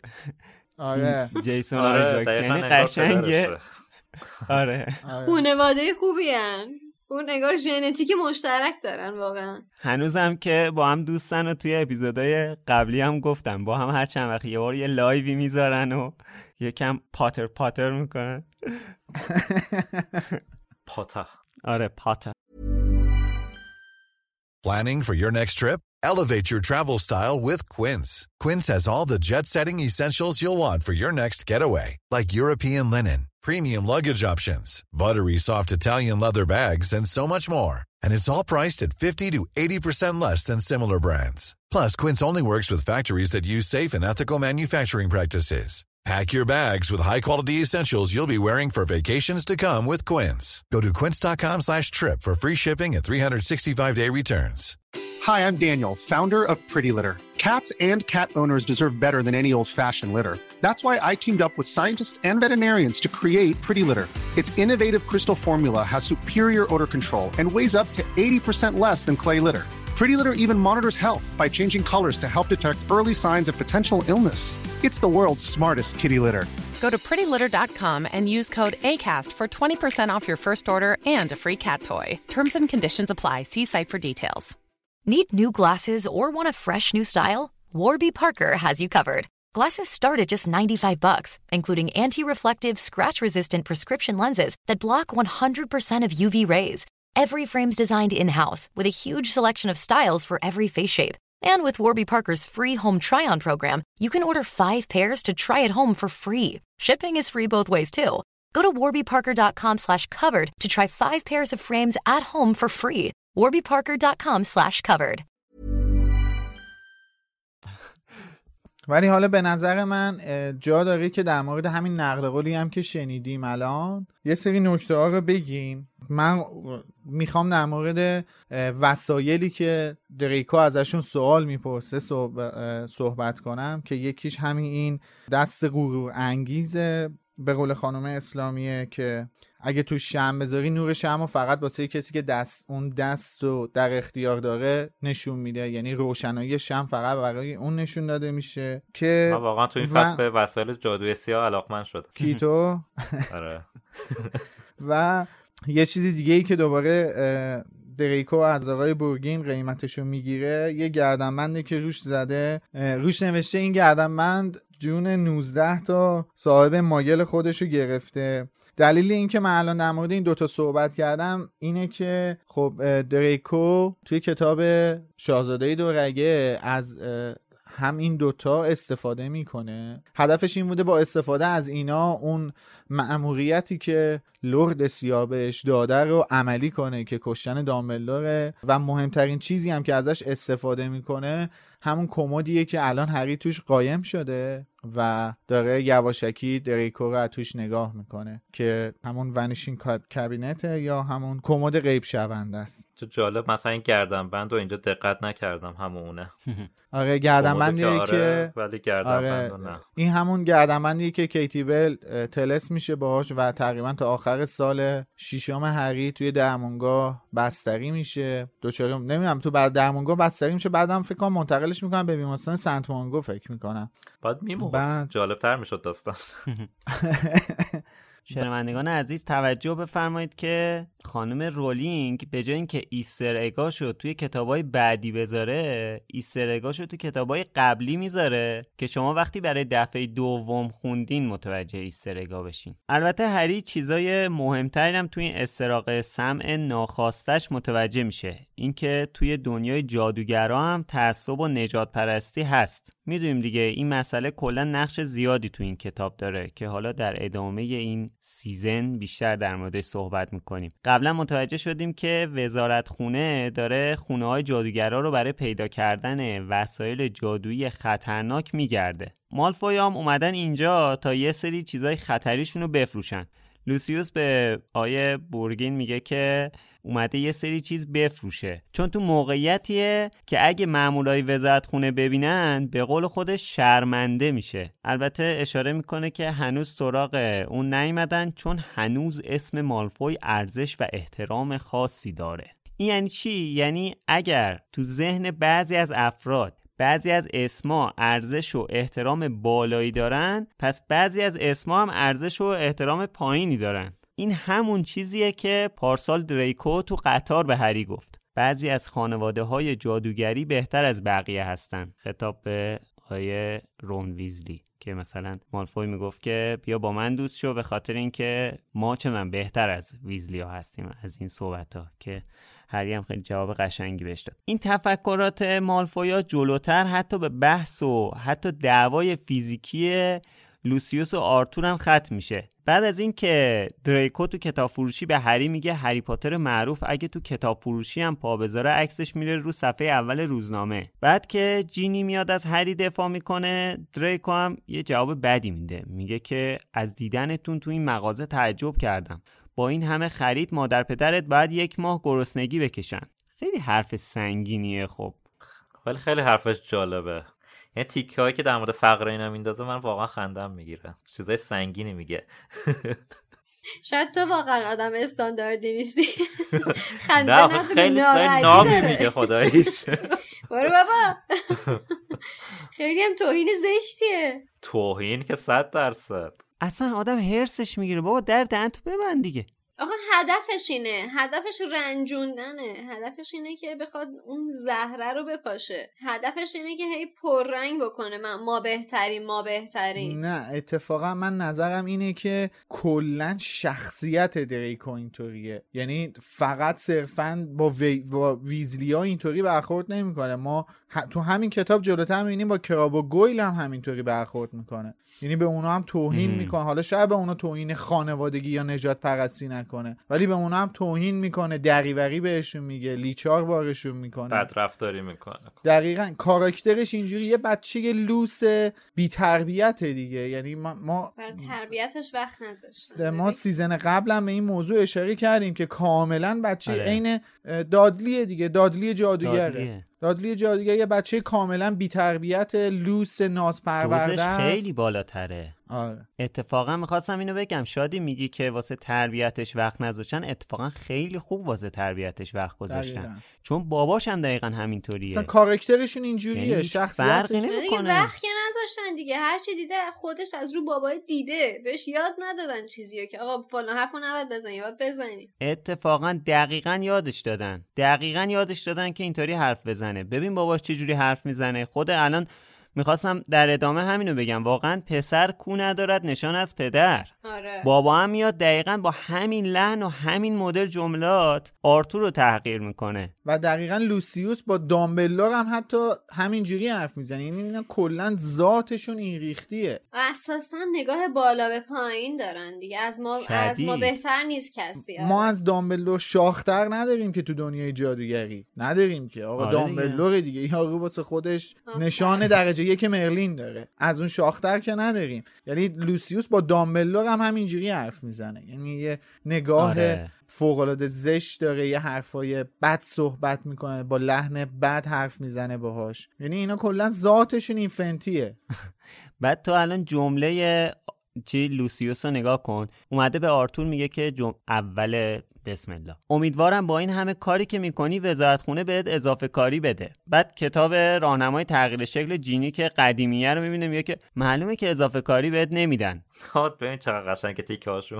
آره جیسون آره آیزاکس یعنی قشنگه. آره خانواده خوبی هن. اون نگار ژنتیک مشترک دارن واقعا. هنوزم که با هم دوستن و توی اپیزودهای قبلی هم گفتم با هم هر چند وقت یه بار یه لایوی میذارن و یکم پاتر پاتر میکنن. پاتر. آره پاتر. Planning for your next trip? Elevate your travel style with Quince. Quince has all the jet-setting essentials you'll want for your next getaway, like European linen, premium luggage options, buttery soft Italian leather bags, and so much more. And it's all priced at fifty to eighty percent less than similar brands. Plus, Quince only works with factories that use safe and ethical manufacturing practices. Pack your bags with high-quality essentials you'll be wearing for vacations to come with Quince. Go to quince.com slash trip for free shipping and three sixty-five day returns. Hi, I'm Daniel, founder of Pretty Litter. Cats and cat owners deserve better than any old-fashioned litter. That's why I teamed up with scientists and veterinarians to create Pretty Litter. Its innovative crystal formula has superior odor control and weighs up to eighty percent less than clay litter. Pretty Litter even monitors health by changing colors to help detect early signs of potential illness. It's the world's smartest kitty litter. Go to pretty litter dot com and use code ACAST for twenty percent off your first order and a free cat toy. Terms and conditions apply. See site for details. Need new glasses or want a fresh new style? Warby Parker has you covered. Glasses start at just ninety-five bucks, including anti-reflective, scratch-resistant prescription lenses that block one hundred percent of U V rays. Every frame's designed in-house with a huge selection of styles for every face shape. And with Warby Parker's free home try-on program, you can order five pairs to try at home for free. Shipping is free both ways, too. Go to warbyparker.com slash covered to try five pairs of frames at home for free. warbyparker.com slash covered. ولی حالا به نظر من جا داره که در مورد همین نقل قولی هم که شنیدیم الان یه سری نکته ها رو بگیم. من میخوام در مورد وسایلی که دریکو ازشون سوال میپرسه صحبت کنم که یکیش همین این دست غرور انگیزه به قول خانم اسلامیه که اگه تو شمع بذاری نور شمع فقط واسه کسی که دست اون دست رو در اختیار داره نشون میده، یعنی روشنایی شمع فقط برای اون نشون داده میشه که من واقعا تو این فصل و... به وسایل جادویی سیاه علاقمند شدم. کی تو؟ آره. و یه چیزی دیگه ای که دوباره دریکو از آقای بورگین قیمتشو میگیره یه گردنبنده که روش زده، روش نوشته این گردنبند جون نوزده تا صاحب مایل خودشو گرفته. دلیل این که من الان در مورد این دوتا صحبت کردم اینه که خب دریکو توی کتاب شاهزاده دورگه از هم این دوتا استفاده میکنه. هدفش این بوده با استفاده از اینا اون مأموریتی که لرد سیاه بهش داده رو عملی کنه که کشتن دامبلدوره و مهمترین چیزی هم که ازش استفاده میکنه همون کمدیه که الان هری توش قایم شده و داره یواشکی دریکو رو توش نگاه میکنه که همون ونیشین کابینته یا همون کمد غیب شونده است. چه جالب، مثلا این گردنبند رو اینجا دقت نکردم همونه. آره گردنبندیه که ولی گردنبند آره نه. این همون گردنبندیه که کیتی بل تلس میشه باهاش و تقریبا تا آخر سال ششم هری توی درمانگاه بستری میشه. دوچاره نمیدونم تو بعد درمانگاه بستری میشه، بعدم فکر کنم منتقلش میکنن به بیمارستان سنت مونگو فکر میکنم. بعد میمون بعد... جالبتر میشد داستان. شنوندگان عزیز توجه بفرمایید که خانم رولینگ به جای اینکه ایستر اگاشو توی کتابای بعدی بذاره، ایستر اگاشو توی کتابای قبلی میذاره که شما وقتی برای دفعه دوم خوندین متوجه ایستر اگا بشین. البته هری چیزای مهمتری هم توی این استراق سمع ناخواستش متوجه میشه، اینکه توی دنیای جادوگرا هم تعصب و نجات پرستی هست. میدونیم دیگه این مسئله کلا نقش زیادی تو این کتاب داره که حالا در ادامه این سیزن بیشتر در موردش صحبت میکنیم. قبلا متوجه شدیم که وزارتخونه داره خونه های جادوگرا رو برای پیدا کردن وسایل جادویی خطرناک میگرده. مالفوی هم اومدن اینجا تا یه سری چیزای خطریشون رو بفروشن. لوسیوس به آیه بورگین میگه که اومده یه سری چیز بفروشه، چون تو موقعیتیه که اگه مامورای وزارتخونه ببینن به قول خودش شرمنده میشه. البته اشاره میکنه که هنوز سراغ اون نیومدن چون هنوز اسم مالفوی ارزش و احترام خاصی داره. این یعنی چی؟ یعنی اگر تو ذهن بعضی از افراد بعضی از اسما ارزش و احترام بالایی دارن، پس بعضی از اسما هم ارزش و احترام پایینی دارن. این همون چیزیه که پارسال دریکو تو قطار به هری گفت. بعضی از خانواده های جادوگری بهتر از بقیه هستن. خطاب به آیه رون ویزلی که مثلا مالفوی میگفت که بیا با من دوست شو به خاطر اینکه ما چه من بهتر از ویزلی ها هستیم. از این صحبت ها که هری هم خیلی جواب قشنگی بهش داد. این تفکرات مالفویا جلوتر حتی به بحث و حتی دعوای فیزیکی لوسیوس و آرتور هم ختم میشه. بعد از این که دریکو تو کتاب فروشی به هری میگه هری پاتر معروف اگه تو کتاب فروشی هم پا بذاره عکسش میره رو صفحه اول روزنامه. بعد که جینی میاد از هری دفاع میکنه، دریکو هم یه جواب بدی میده، میگه که از دیدنتون تو این مغازه تعجب کردم. با این همه خرید مادر پدرت باید یک ماه گرسنگی بکشن. خیلی حرف سنگینیه. خب ولی خیلی حرفش جالبه. یعنی تیکه هایی که در مورد فقر اینا میندازه من واقعا خندم میگیره. چیزای سنگینی میگه. شاید تو واقعا آدم استانداردی نیستی. خنده نه خیلی نامی میگه خداییش. برو بابا. خیلی هم توهین زشتیه. توهین که صد درصد. اصلا آدم هرسش میگیره. بابا در دهن تو ببند دیگه. آقا هدفش اینه، هدفش رنجوندنه، هدفش اینه که بخواد اون زهره رو بپاشه، هدفش اینه که هی پررنگ بکنه من ما بهترین ما بهترین. نه اتفاقا من نظرم اینه که کلن شخصیت دریکو اینطوریه، یعنی فقط صرفا با, وی... با ویزلیا اینطوری برخورد نمیکنه. ما ه... تو همین کتاب جلوتر میبینیم با کراب و گویل هم همینطوری برخورد میکنه، یعنی به اونا هم توهین میکنه. حالا شاید به اونا توهین خانوادگی یا نجات پرستی نکنه، ولی به اونا هم توهین میکنه، دریوری بهشون میگه، لیچار بارشون میکنه، بد رفتاری میکنه. دقیقاً کاراکترش اینجوری یه بچه لوس بی تربیت دیگه. یعنی ما, ما بر تربیتش وقت نذاشتن. ما سیزن قبل هم به این موضوع اشاره کردیم که کاملا بچه عین دادلیه دیگه، دادلی جادوگره. دادلیه. دادلی جادوگر یه بچه کاملا بی تربیت لوس نازپرورده است. خیلی بالاتره. آره. اتفاقا میخواستم اینو بگم، شادی میگی که واسه تربیتش وقت نذاشتن، اتفاقا خیلی خوب واسه تربیتش وقت گذاشتن دقیقا. چون باباش هم دقیقا همینطوریه، مثلا کاراکترشون اینجوریه، یعنی شخصیت فرقی نمیکنه. وقت که نذاشتن دیگه، هر چی دیده خودش از رو بابای دیده، بهش یاد ندادن چیزیو که آقا فلان حرفو نباید بزنی، باید بزنی. اتفاقا دقیقاً یادش دادن دقیقاً یادش دادن که اینطوری حرف بزنه. ببین باباش چجوری حرف میزنه. خود الان میخواستم در ادامه همینو بگم، واقعا پسر کو ندارد نشان از پدر. آره. بابا هم میاد دقیقاً با همین لحن و همین مدل جملات آرتور رو تحقیر میکنه. و دقیقاً لوسیوس با دامبلدور هم حتی همینجوری حرف میزنه، یعنی اینا کلا ذاتشون این ریختیه. اساسا نگاه بالا به پایین دارن دیگه، از ما شدید. از ما بهتر نیست کسی. آره. ما از دامبلدور شاختر نداریم که تو دنیای جادوگری، نداریم که آقا. آره دامبلدور دیگه یارو واسه خودش آه. نشان درجه یک مرلین داره، از اون شاختر که نداریم. یعنی لوسیوس با دامبلدور هم همینجوری حرف میزنه، یعنی یه نگاه آره. فوق‌العاده زشت داره، یه حرفای بد صحبت میکنه، با لحن بد حرف میزنه باهاش. یعنی اینا کلا ذاتشون این فنتیه. بعد تو الان جمله چی لوسیوس رو نگاه کن، اومده به آرتور میگه که جم... اول بسم الله امیدوارم با این همه کاری که میکنی وزارتخونه بهت اضافه کاری بده. بعد کتاب راهنمای تغییر شکل جینی که قدیمیه رو میبینه میگه که معلومه که اضافه کاری بهت نمیدن. خاط ببین چقدر قشنگ تیکه هاشون.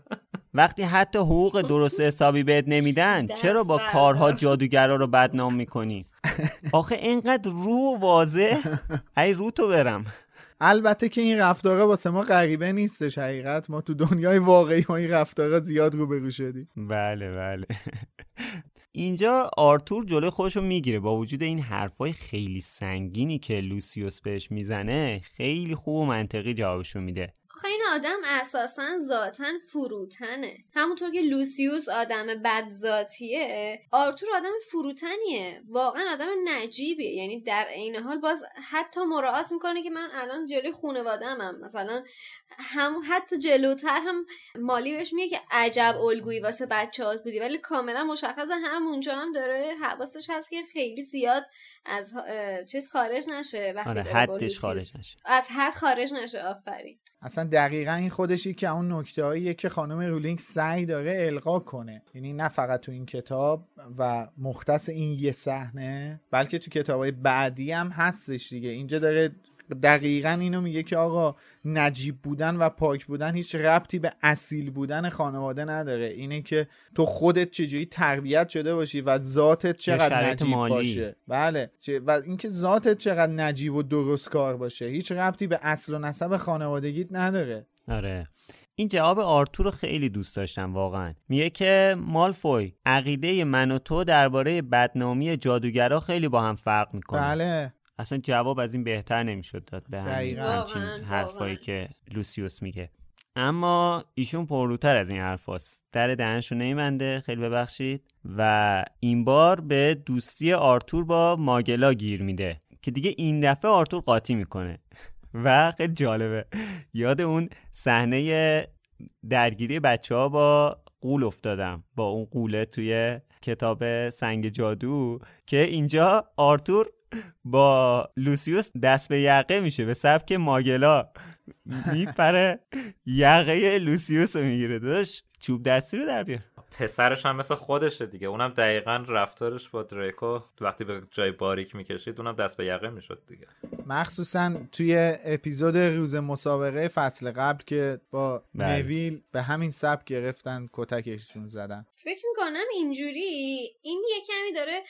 وقتی حتی حقوق درست حسابی بهت نمیدن چرا با کارها جادوگرا رو بدنام میکنی؟ آخه اینقدر رو واضح، ای رو تو برم. البته که این رفتارا واسه ما غریبه نیستش، حقیقت ما تو دنیای واقعی ما این رفتارا زیاد رو برو شدیم. بله بله. اینجا آرتور جلوی خودشو میگیره، با وجود این حرفای خیلی سنگینی که لوسیوس بهش میزنه خیلی خوب و منطقی جوابشو میده. آخه این آدم اساساً ذاتاً فروتنه، همونطور که لوسیوس آدم بد ذاتیه، آرتور آدم فروتنیه، واقعا آدم نجیبیه. یعنی در عین حال باز حتی مراعات میکنه که من الان جلوی خانواده‌ام، مثلا هم حتی جلوتر هم مالی بهش میگه که عجب الگویی واسه بچه‌هات بودی، ولی کاملا مشخصه همونجا هم داره حواسش هست که خیلی زیاد از چیز خارج نشه، وقتی آره، داره حدش خارج نشه، از حد خارج نشه. آفرین. اصلا دقیقاً این خودشی که اون نکته‌ایه که خانم رولینگ سعی داره القا کنه، یعنی نه فقط تو این کتاب و مختص این یه صحنه، بلکه تو کتاب‌های بعدی هم هستش دیگه. اینجا داره دقیقاً اینو میگه که آقا نجیب بودن و پاک بودن هیچ ربطی به اصیل بودن خانواده نداره، اینه که تو خودت چجوری تربیت شده باشی و ذاتت چقدر نجیب مالی. باشه. بله، و اینکه ذاتت چقدر نجیب و درست کار باشه هیچ ربطی به اصل و نسب خانوادگیت نداره. آره. این جواب آرتور رو خیلی دوست داشتم واقعا. میگه که مالفوی، عقیده من و تو درباره بدنامی جادوگرا خیلی با هم فرق میکنه. بله. اصلا جواب از این بهتر نمیشد داد به همین همچین حرفایی که لوسیوس میگه. اما ایشون پرروتر از این حرفاست، در دهنشو نمیبنده، خیلی ببخشید، و این بار به دوستی آرتور با ماگلا گیر میده که دیگه این دفعه آرتور قاطی میکنه و خیلی جالبه. یاد اون صحنه درگیری بچه ها با غول افتادم، با اون غوله توی کتاب سنگ جادو، که اینجا آرتور با لوسیوس دست به یقه میشه به سبک ماگلا، میپره یقه لوسیوس رو میگیره. داشت چوب دستی رو در بیار. پسرش هم مثل خودشه دیگه، اونم دقیقاً رفتارش با دریکو وقتی به جای باریک میکشید اونم دست به یقه میشد دیگه. مخصوصا توی اپیزود روز مسابقه فصل قبل که با بله. نویل به همین سبک گرفتن کتکشون زدن. فکر میکنم اینجوری این یه کمی داره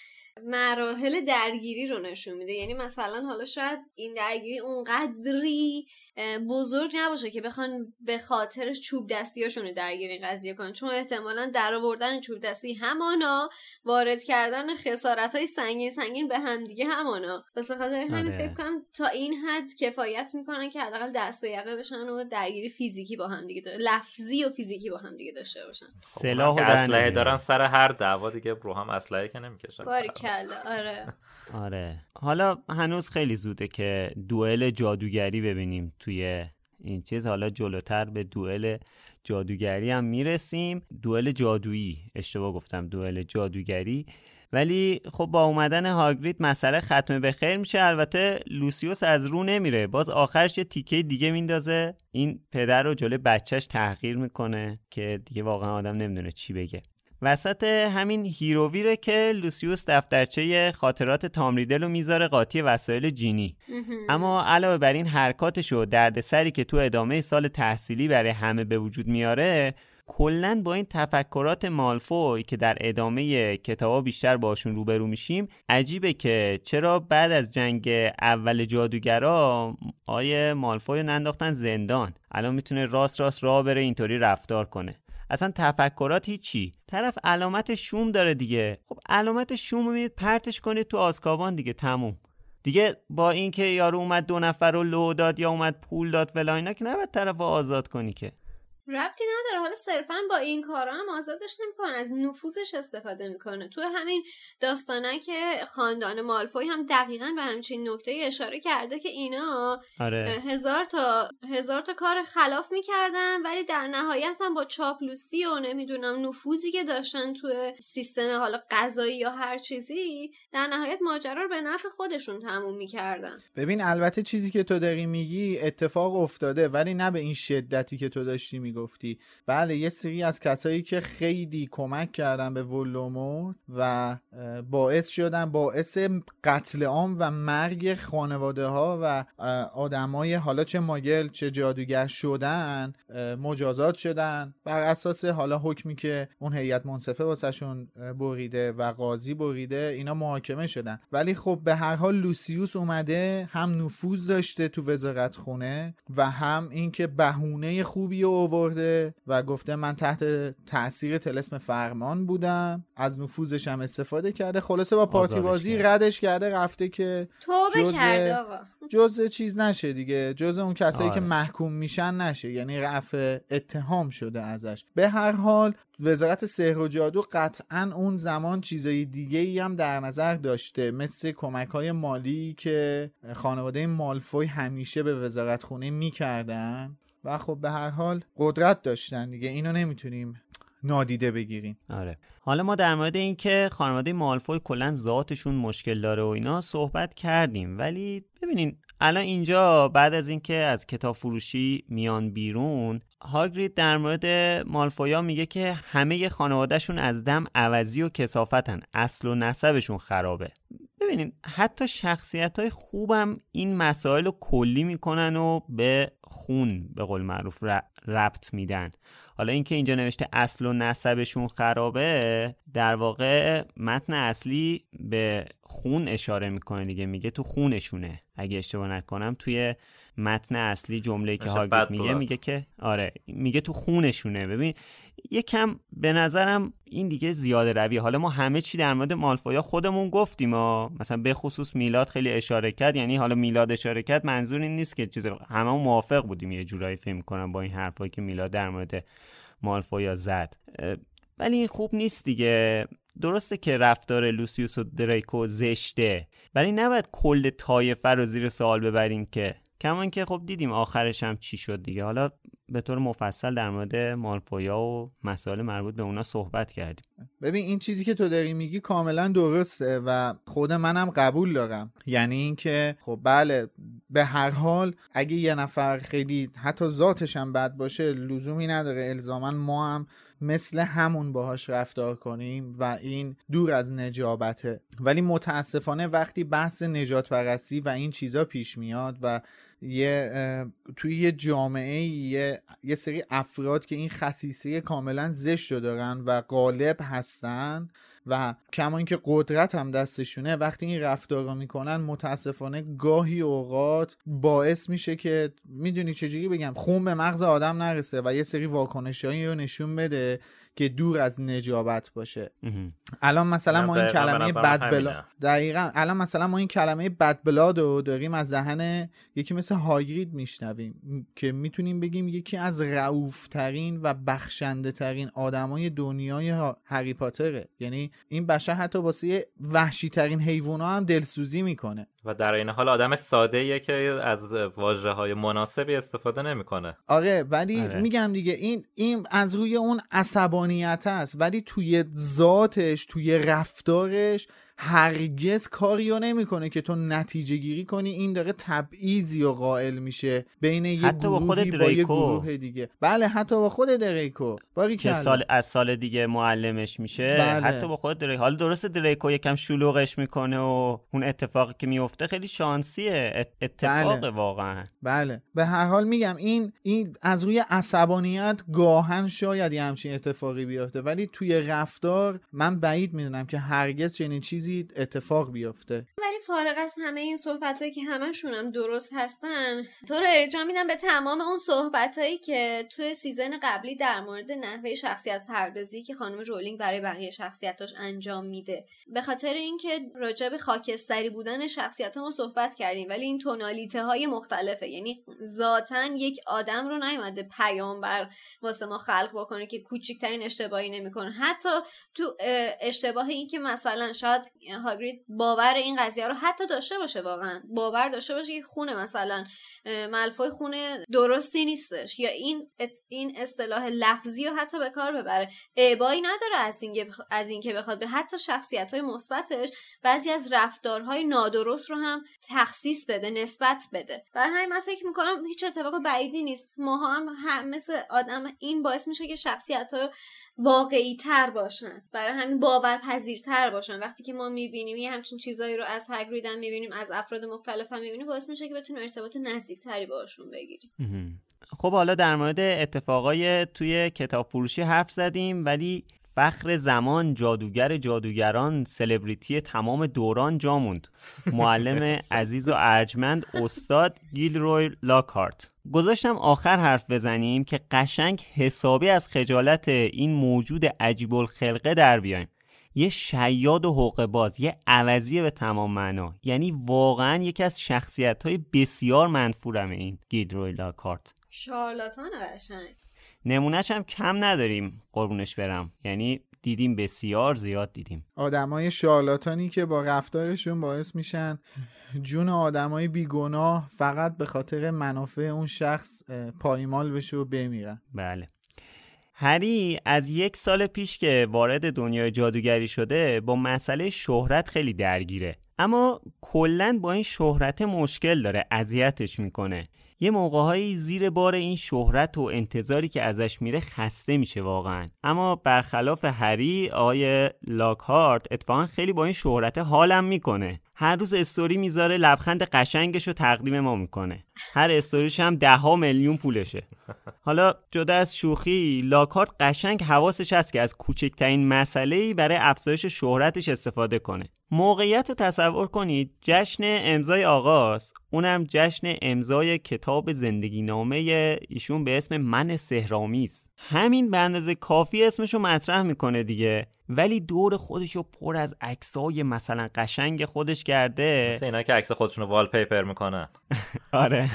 مراحل درگیری رو نشون میده. یعنی مثلا حالا شاید این درگیری اونقدری بزرگ نباشه که بخوان به خاطرش چوب دستیاشون رو درگیری قضیه کنن، چون احتمالاً در آوردن چوب دستی همانا، وارد کردن خسارت‌های سنگین سنگین به هم دیگه همانا. واسه خاطر همین فکر کنم تا این حد کفایت میکنن که حداقل دست به یقه بشن و درگیری فیزیکی با هم دیگه داره. لفظی و فیزیکی با هم دیگه داشته باشن. سلاح و اسلحه دارن سر هر دعوا دیگه، رو هم اسلحه که نمیکشن. باریکلا. آره آره. حالا هنوز خیلی زوده که دوئل جادوگری ببینیم توی این چیز. حالا جلوتر به دوئل جادوگری هم میرسیم. دوئل جادویی، اشتباه گفتم، دوئل جادوگری. ولی خب با اومدن هاگرید مسئله ختم به خیر میشه. البته لوسیوس از رو نمیره، باز آخرش یه تیکه دیگه میندازه، این پدر رو جلوی بچهش تحقیر میکنه که دیگه واقعا آدم نمیدونه چی بگه. وسط همین هیروویره که لوسیوس دفترچه خاطرات تام ریدل رو میذاره قاطی وسایل جینی. اما علاوه بر این حرکاتش و دردسری که تو ادامه سال تحصیلی برای همه به وجود میاره، کلن با این تفکرات مالفوی که در ادامه کتابا بیشتر باشون روبرو میشیم، عجیبه که چرا بعد از جنگ اول جادوگرا آیه مالفوی ننداختن زندان، الان میتونه راست راست راه بره اینطوری رفتار کنه. اصلا تفکرات هیچی. طرف علامت شوم داره دیگه، خب علامت شوم رو میدید پرتش کنید تو آزکابان دیگه، تموم دیگه. با این که یارو اومد دو نفر رو لو داد یا اومد پول داد فلان اینا که نباید طرف آزاد کنی که. ربطی نداره. حالا صرفا با این کارا هم آزادش نمیکنه، از نفوذش استفاده میکنه. تو همین داستانه که خاندان مالفوی هم دقیقاً به همچین نکته اشاره کرده که اینا آره. هزار تا هزار تا کار خلاف میکردن، ولی در نهایت هم با چاپلوسی و نمیدونم نفوذی که داشتن تو سیستم حالا قضایی یا هر چیزی، در نهایت ماجرا رو به نفع خودشون تموم میکردن. ببین البته چیزی که تو داری میگی اتفاق افتاده، ولی نه به این شدتی که تو داشتی میگی. گفتی بله، یه سری از کسایی که خیلی کمک کردن به ولوموت و باعث شدن باعث قتل عام و مرگ خانواده ها و آدمای حالا چه ماگل چه جادوگر شدن مجازات شدن بر اساس حالا حکمی که اون هیئت منصفه واسهشون بریده و قاضی بریده، اینا محاکمه شدن. ولی خب به هر حال لوسیوس اومده هم نفوذ داشته تو وزارت خونه و هم اینکه بهونه خوبی آورده و گفته من تحت تاثیر طلسم فرمان بودم، از نفوذش هم استفاده کرده. خلاصه با پارتی بازی ردش کرده، رفته که توبه کرده آقا، جزء چیز نشه دیگه، جزء اون کسایی آره. که محکوم میشن نشه، یعنی رفع اتهام شده ازش. به هر حال وزارت سحر و جادو قطعا اون زمان چیزای دیگه‌ای هم در نظر داشته، مثل کمک‌های مالی که خانواده مالفوی همیشه به وزارت خونه میکردن و خب به هر حال قدرت داشتن دیگه، اینو نمیتونیم نادیده بگیریم. آره. حالا ما در مورد این که خانواده مالفوی کلا ذاتشون مشکل داره و اینا صحبت کردیم، ولی ببینین الان اینجا بعد از اینکه از کتاب فروشی میان بیرون، هاگرید در مورد مالفویا میگه که همه خانوادهشون از دم عوضی و کثافتن، اصل و نسبشون خرابه. ببینین حتی شخصیت‌های خوبم این مسائل رو کلی میکنن و به خون به قول معروف ربط میدن. حالا اینکه اینجا نوشته اصل و نسبشون خرابه، در واقع متن اصلی به خون اشاره میکنه دیگه، میگه تو خونشونه. اگه اشتباه نکنم توی متن اصلی جمله‌ای که هاگرید میگه میگه که آره میگه تو خونشونه. ببین یکم به نظرم این دیگه زیاده روی. حالا ما همه چی در مورد مالفویا خودمون گفتیم، ما مثلا به خصوص میلاد خیلی اشاره کرد، یعنی حالا میلاد اشاره کرد منظور این نیست که چیز، همه موافق بودیم یه جورایی فهم می‌کنم با این حرفایی که میلاد در مورد مالفویا زد، ولی این خوب نیست دیگه. درسته که رفتار لوسیوس و دریکو زشته، ولی نباید کل طایفه رو زیر سوال ببریم که، کمان که خب دیدیم آخرش هم چی شد دیگه. حالا به طور مفصل در مورد مالفویا و مسائل مربوط به اونا صحبت کردیم. ببین این چیزی که تو داری میگی کاملا درسته و خود منم قبول دارم، یعنی این که خب بله به هر حال اگه یه نفر خیلی حتی ذاتش هم بد باشه لزومی نداره الزاما ما هم مثل همون باهاش رفتار کنیم و این دور از نجابته. ولی متاسفانه وقتی بحث نجات پرستی و این چیزا پیش میاد و یه توی یه جامعه یه, یه سری افراد که این خصیصه کاملا زشت رو دارن و غالب هستن و کما اینکه قدرت هم دستشونه، وقتی این رفتار رو میکنن متاسفانه گاهی اوقات باعث میشه که میدونی چجوری بگم خون به مغز آدم نرسه و یه سری واکنشایی رو نشون بده که دور از نجابت باشه. الان مثلا ما این کلمه بد بلا دقیقاً الان مثلا ما این کلمه بد بلاد رو داریم از دهن یکی مثل هاگرید میشنویم که میتونیم بگیم یکی از رئوف ترین و بخشنده ترین آدمای دنیای هری پاتره. یعنی این بشر حتی واسه وحشی ترین حیونا هم دلسوزی میکنه و در این حال آدم ساده‌ایه که از واژه‌های مناسبی استفاده نمیکنه. آره ولی آره. میگم دیگه این این از روی اون عصبانیت است، ولی توی ذاتش توی رفتارش هرگز کاریو نمیکنه که تو نتیجه گیری کنی این داره تبعیضی و قائل میشه بین یه حتی با خود گروهی با یه گروه دیگه. بله حتی با خود دریکو که سال از سال دیگه معلمش میشه. بله. حتی با خود دریکو. حالا درسته دریکو یکم شلوغش میکنه و اون اتفاقی که میفته خیلی شانسیه، اتفاق بله. واقعا. بله به هر حال میگم این این از روی عصبانیت گاهن شاید یه همچین اتفاقی بیفته، ولی توی رفتار من بعید میدونم که هرگز چنین چیزی اتفاق بیفته. ولی فارغ از همه این صحبتایی که همشون هم درست هستن، تو رو ارجاع میدم به تمام اون صحبتایی که توی سیزن قبلی در مورد نحوه شخصیت پردازی که خانم رولینگ برای بقیه شخصیتاش انجام میده. به خاطر اینکه راجع به خاکستری بودن شخصیتامو صحبت کردیم، ولی این تونالیته های مختلفه. یعنی ذاتاً یک آدم رو نیومده پیامبر واسه ما خلق بکنه که کوچکترین اشتباهی نمیکنه. حتی تو اشتباه این که مثلا شاید هاگرید باور این قضیه رو حتی داشته باشه، واقعا باور داشته باشه که خونه مثلا مالفوی خونه درستی نیستش، یا این این اصطلاح لفظی رو حتی به کار ببره. ابایی نداره از این بخ... از این که بخواد به حتی شخصیت‌های مثبتش بعضی از رفتارهای نادرست رو هم تخصیص بده، نسبت بده. برای همین من فکر می‌کنم هیچ اتفاق بعیدی نیست. ماها هم, هم مثل آدم این باعث میشه که شخصیت‌ها واقعی تر باشن، برای همین باورپذیرتر باشن. وقتی که ما میبینیم یه همچین چیزایی رو از هاگرید هم میبینیم، از افراد مختلف هم میبینیم، باعث میشه که بتونیم ارتباط نزدیکتری باشون بگیریم. خب حالا در مورد اتفاقای توی کتاب فروشی حرف زدیم، ولی فخر زمان، جادوگر جادوگران، سلبریتی تمام دوران جا موند. معلم عزیز و ارجمند استاد گیلروی لاکهارت. گذاشتم آخر حرف بزنیم که قشنگ حسابی از خجالت این موجود عجیب الخلقه در بیایم. یه شیاد و حقه باز، یه عوضیه به تمام معنا. یعنی واقعا یکی از شخصیت‌های بسیار منفورم این گیلروی لاکهارت. شارلاتان قشنگ. نمونهش هم کم نداریم قربونش برم. یعنی دیدیم بسیار زیاد دیدیم آدمای شارلاتانی که با رفتارشون باعث میشن جون آدمای بیگناه فقط به خاطر منافع اون شخص پایمال بشه و بمیرن. بله. هری از یک سال پیش که وارد دنیای جادوگری شده با مسئله شهرت خیلی درگیره، اما کلاً با این شهرت مشکل داره، اذیتش میکنه. یه موقع‌هایی زیر بار این شهرت و انتظاری که ازش میره خسته میشه واقعا. اما برخلاف هری، آقای لاکهارت اتفاقا خیلی با این شهرت حالم میکنه. هر روز استوری میذاره، لبخند قشنگش رو تقدیم ما میکنه. هر استوریش هم ده ها میلیون پولشه. حالا جدا از شوخی، لاکهارت قشنگ حواسش هست که از کوچکترین مسئله‌ای برای افزایش شهرتش استفاده کنه. موقعیت رو تصور کنید، جشن امضای آغاز، اونم جشن امضای کتاب زندگی نامه ایشون به اسم من سحرآمیز. همین به اندازه کافی اسمشو مطرح میکنه دیگه، ولی دور خودشو پر از عکسای مثلا قشنگ خودش کرده. مثل اینا که عکس خودشونو وال پیپر میکنن. آره.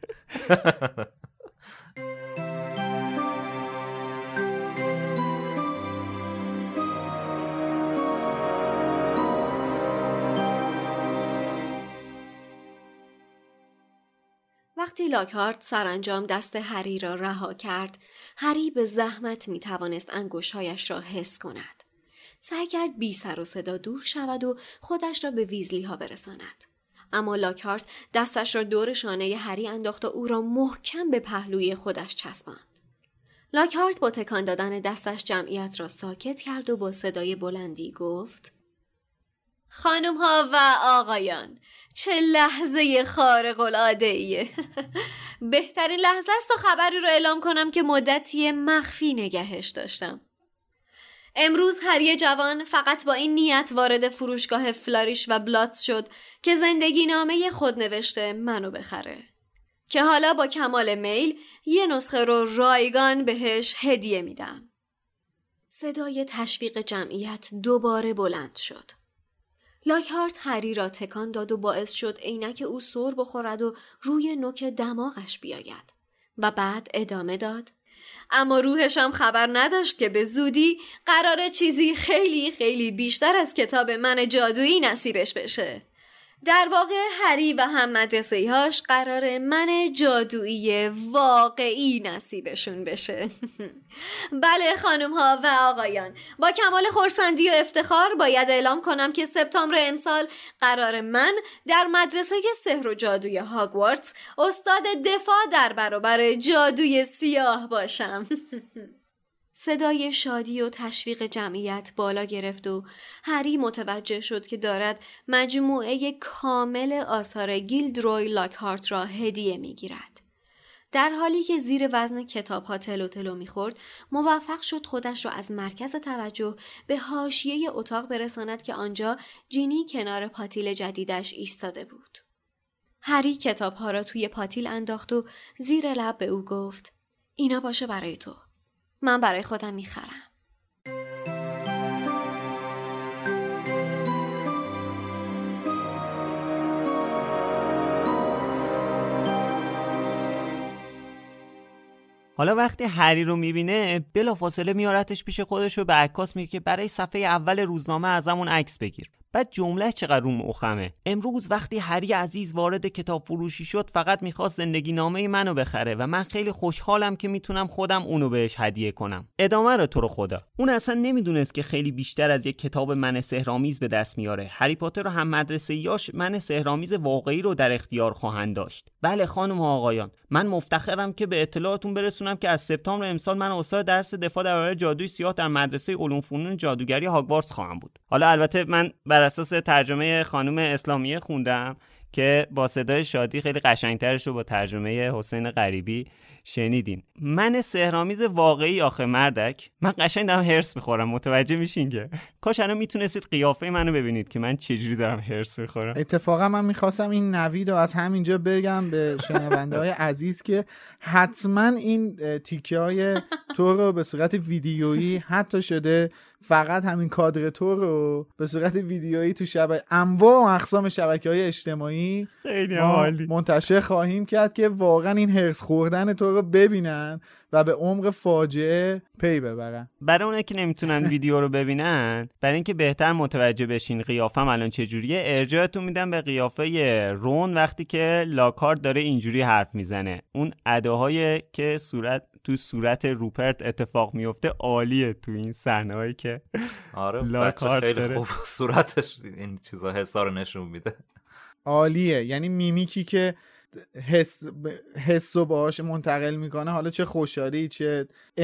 وقتی لاکهارت سرانجام دست هری را رها کرد، هری به زحمت می توانست انگشت‌هایش را حس کند. سعی کرد بی سر و صدا دور شود و خودش را به ویزلی ها برساند. اما لاکهارت دستش را دور شانه هری انداخت و او را محکم به پهلوی خودش چسباند. لاکهارت با تکان دادن دستش جمعیت را ساکت کرد و با صدای بلندی گفت: خانم ها و آقایان، چه لحظه خارق العاده‌ایه. بهترین لحظه است تا خبری رو اعلام کنم که مدتی مخفی نگهش داشتم. امروز هری جوان فقط با این نیت وارد فروشگاه فلاریش و بلاتز شد که زندگی نامه خود نوشته منو بخره، که حالا با کمال میل یه نسخه رو رایگان بهش هدیه میدم. صدای تشویق جمعیت دوباره بلند شد. لاکهارت هری را تکان داد و باعث شد عینک او سر بخورد و روی نوک دماغش بیاید و بعد ادامه داد: اما روحشم خبر نداشت که به زودی قراره چیزی خیلی خیلی بیشتر از کتاب من جادویی نصیبش بشه. در واقع هری و هم مدرسه‌ای هاش قراره من جادویی واقعی نصیبشون بشه. بله خانم ها و آقایان، با کمال خرسندی و افتخار باید اعلام کنم که سپتامبر امسال قرار من در مدرسه سحر و جادوی هاگوارتس استاد دفاع در برابر جادوی سیاه باشم. صدای شادی و تشویق جمعیت بالا گرفت و هری متوجه شد که دارد مجموعه کامل آثار گیلدروی لاکهارت را هدیه می گیرد. در حالی که زیر وزن کتاب ها تلو تلو می خورد، موفق شد خودش را از مرکز توجه به حاشیه اتاق برساند که آنجا جینی کنار پاتیل جدیدش ایستاده بود. هری کتاب ها را توی پاتیل انداخت و زیر لب به او گفت: اینا باشه برای تو. من برای خودم میخرم. حالا وقتی هری رو میبینه بلافاصله میارتش پیش خودش و به عکاس میگه که برای صفحه اول روزنامه ازمون عکس بگیر. بعد جمله چقدر روم اخمه. امروز وقتی هری عزیز وارد کتاب فروشی شد فقط میخواست زندگی نامه منو بخره و من خیلی خوشحالم که میتونم خودم اونو بهش هدیه کنم. ادامه رو تو رو خدا. اون اصلا نمیدونست که خیلی بیشتر از یک کتاب من سحرآمیز به دست میاره. هری پاتر و هم مدرسه‌ایاش من سحرآمیز واقعی رو در اختیار خواهند داشت. بله خانم و آقایان، من مفتخرم که به اطلاعتون برسونم که از سپتامبر امسال من استاد درس دفاع در برابر جادوی سیاه در مدرسه علوم فنون جادوگری هاگوارتس خواهم بود. حالا البته من بر اساس ترجمه خانم اسلامیه خوندم که با صدای شادی خیلی قشنگترش رو با ترجمه حسین غریبی شنیدین. من سحرآمیز واقعی آخه مردک، من قشنگ دارم هرس میخورم. متوجه میشین که کاش الان میتونستید قیافه منو ببینید که من چجوری دارم هرس میخورم. اتفاقا من میخواستم این نوید رو از همینجا بگم به شنونده های عزیز که حتما این تیکه های تو رو به صورت ویدیویی حتی شده فقط همین کادر تو رو به صورت ویدیویی تو شبکه انواع و اقسام شبکه‌های اجتماعی خیلی عالی منتشر خواهیم کرد که واقعا این هرس خوردن تو رو ببینن و به عمق فاجعه پی ببرن. برای اونایی که نمیتونن ویدیو رو ببینن، برای اینکه بهتر متوجه بشین قیافم الان چجوریه، ارجاعتون میدم به قیافه رون وقتی که لاکارت داره اینجوری حرف میزنه. اون اداهایی که صورت تو صورت روپرت اتفاق میفته عالیه تو این صحنه‌ای که آره لاکارت خیلی داره. خوب صورتش این چیزا حسا رو نشون میده. عالیه، یعنی میمیکی که حس حسو باهاش منتقل میکنه، حالا چه خوشحالی چه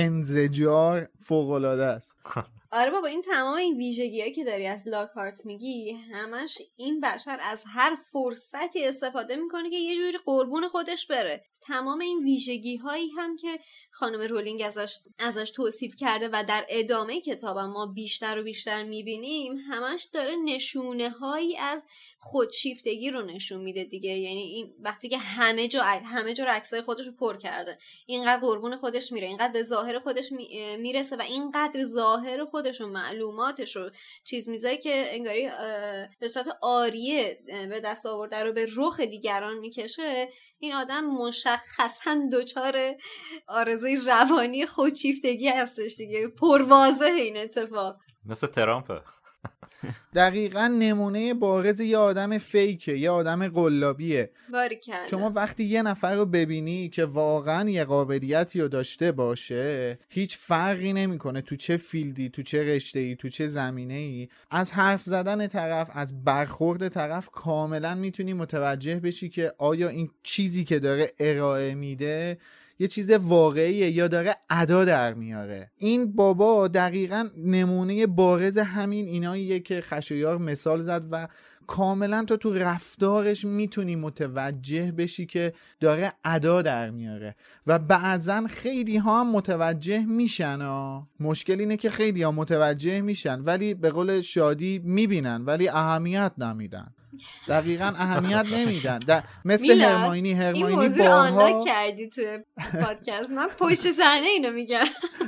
انزجار فوق‌العاده است. آره بابا، این تمام این ویژگی‌هایی که داری از لاکارت میگی همش این بشر از هر فرصتی استفاده میکنه که یه جوری قربون خودش بره. تمام این ویژگی‌هایی هم که خانم رولینگ ازش ازش توصیف کرده و در ادامه کتاب ما بیشتر و بیشتر میبینیم، همش داره نشونه‌هایی از خودشیفتگی رو نشون میده دیگه. یعنی این وقتی که همه جا همه جا عکسای خودش رو پر کرده، اینقدر قربون خودش میره، اینقدر به ظاهر خودش میرسه و اینقدر ظاهر خودش و معلوماتش رو چیز میذاره که انگاری به صورت آریه به دست آورده رو به رخ دیگران میکشه. این آدم مشخصا دچار آرزوی روانی خودشیفتگی هستش دیگه. پرواضحه این اتفاق. مثل ترامپه. دقیقاً نمونه بارز یه آدم فیکه، یه آدم قلابیه. باریکلا. شما وقتی یه نفر رو ببینی که واقعاً یه قابلیتی رو داشته باشه، هیچ فرقی نمیکنه تو چه فیلدی، تو چه رشته‌ای، تو چه زمینه‌ای، از حرف زدن طرف، از برخورد طرف کاملاً میتونی متوجه بشی که آیا این چیزی که داره ارائه میده یه چیز واقعیه یا داره ادا در میاره. این بابا دقیقاً نمونه بارز همین ایناییه که خشایار مثال زد و کاملا تو تو رفتارش میتونی متوجه بشی که داره ادا در میاره و بعضن خیلی ها هم متوجه میشن ها. مشکل اینه که خیلی ها متوجه میشن ولی به قول شادی میبینن ولی اهمیت نمیدن. دقیقاً اهمیت نمیدن. در... مثل هرماینی هرماینی این موضوع آنلاک کردی توی پادکست، من پشت صحنه اینو میگم.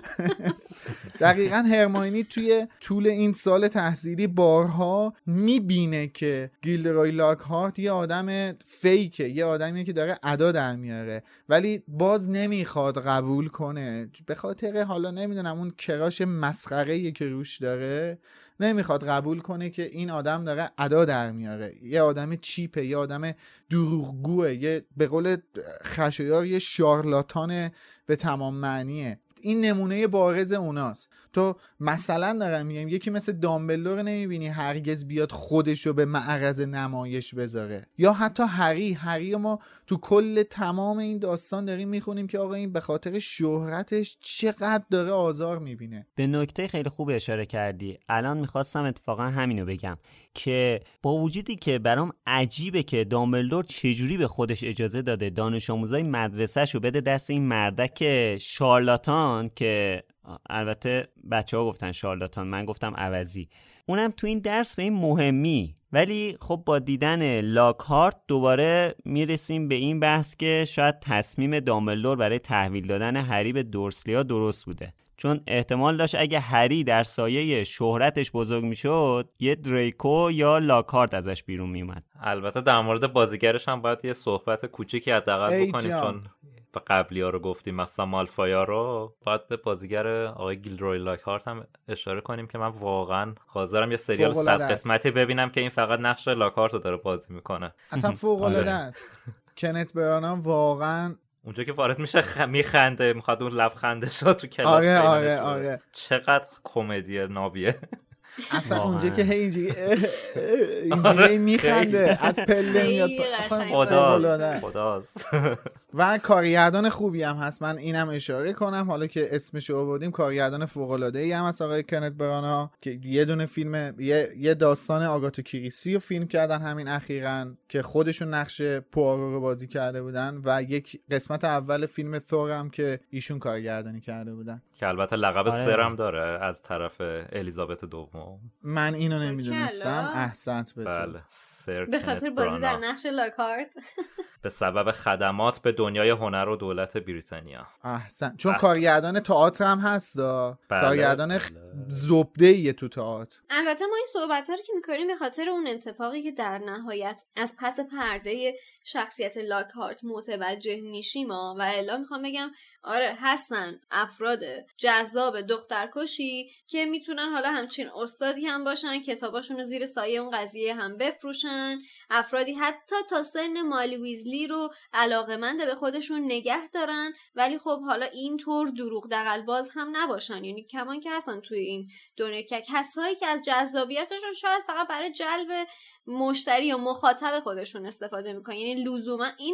دقیقاً هرماینی توی طول این سال تحصیلی بارها میبینه که گیلدروی لاکهارت یه آدم فیکه، یه آدمیه که داره ادا در میاره ولی باز نمیخواد قبول کنه به خاطر حالا نمیدونم اون کراش مسخره‌ای که روش داره، نمیخواد قبول کنه که این آدم داره ادا در میاره. یه آدم چیپه، یه آدم دروغگوه، یه به قول خشایار یه شارلاتان به تمام معنیه. این نمونه بارز اوناست. تو مثلا دارم میگم یکی مثل دامبلدور نمیبینی هرگز بیاد خودشو به معرض نمایش بذاره، یا حتی هری هری ما تو کل تمام این داستان داریم میخونیم که آقا این به خاطر شهرتش چقدر داره آزار میبینه. به نکته خیلی خوب اشاره کردی. الان میخواستم اتفاقا همینو بگم که با وجودی که برام عجیبه که دامبلدور چجوری به خودش اجازه داده دانش آموزای مدرسه‌شو بده دست این مردک شارلاتان، که البته بچه ها گفتن شارلاتان، من گفتم عوضی، اونم تو این درس به این مهمی. ولی خب با دیدن لاکهارت دوباره میرسیم به این بحث که شاید تصمیم دامبلدور برای تحویل دادن هری به دورسلیا درست بوده، چون احتمال داشت اگه هری در سایه شهرتش بزرگ میشد یه دریکو یا لاکهارت ازش بیرون میومد. البته در مورد بازیگرش هم باید یه صحبت کوچیکی حداقل بکنیم، چون به قبلی ها رو گفتیم مثلا مالفایا رو، باید به بازیگر آقای گیلدروی لاکهارت هم اشاره کنیم که من واقعا حاضرم یه سریال صد قسمتی ببینم که این فقط نقش لاکهارت رو داره بازی میکنه. اصلا فوق العاده است. کنت برانا واقعا اونجا که وارد میشه خ... میخنده، میخواد اون لبخندش رو تو کلاس. آره آره آره چقدر کمدی نابیه. اصلا اونجا که هی اینجوری اینجوری میخنده از پله میاد. خداست خداست. و کارگردان خوبی هم هست، من اینم اشاره کنم حالا که اسمش رو آوردیم، کارگردان فوق العاده ای هم هست آقای کنت برانا که یه دونه فیلم یه, یه داستان آگاتا کریسی رو فیلم کردن همین اخیراً که خودشون نقش پوآرو رو بازی کرده بودن و یک قسمت اول فیلم ثور هم که ایشون کارگردانی کرده بودن که البته لقب سرم داره از طرف الیزابت دوم. من اینو نمیدونستم. احسنت به بله. به خاطر بازی در نقش لاکهارت به سبب خدمات به دنیای هنر و دولت بریتانیا. احسن. چون اه. کارگردان تئاتر هم هست دا. بله. کارگردان خ... زبده‌ای تو تئاتر. البته ما این صحبت‌ها رو که می‌کنیم به خاطر اون اتفاقی که در نهایت از پس پرده شخصیت لاکهارت متوجه میشیم و الا میخوام بگم آره هستن افراد جذاب دخترکشی که میتونن حالا همچین استادی هم باشن، کتاباشون رو زیر سایه اون قضیه هم بفروشن، افرادی حتی تا سن مالی ویزلی رو علاقه‌مند به خودشون نگه دارن، ولی خب حالا اینطور دروغ دغل‌باز هم نباشن. یعنی کمان که هستن توی این دنیا که کسایی که از جذابیتشون شاید فقط برای جلب مشتری یا مخاطب خودشون استفاده میکنن. یعنی لزوما این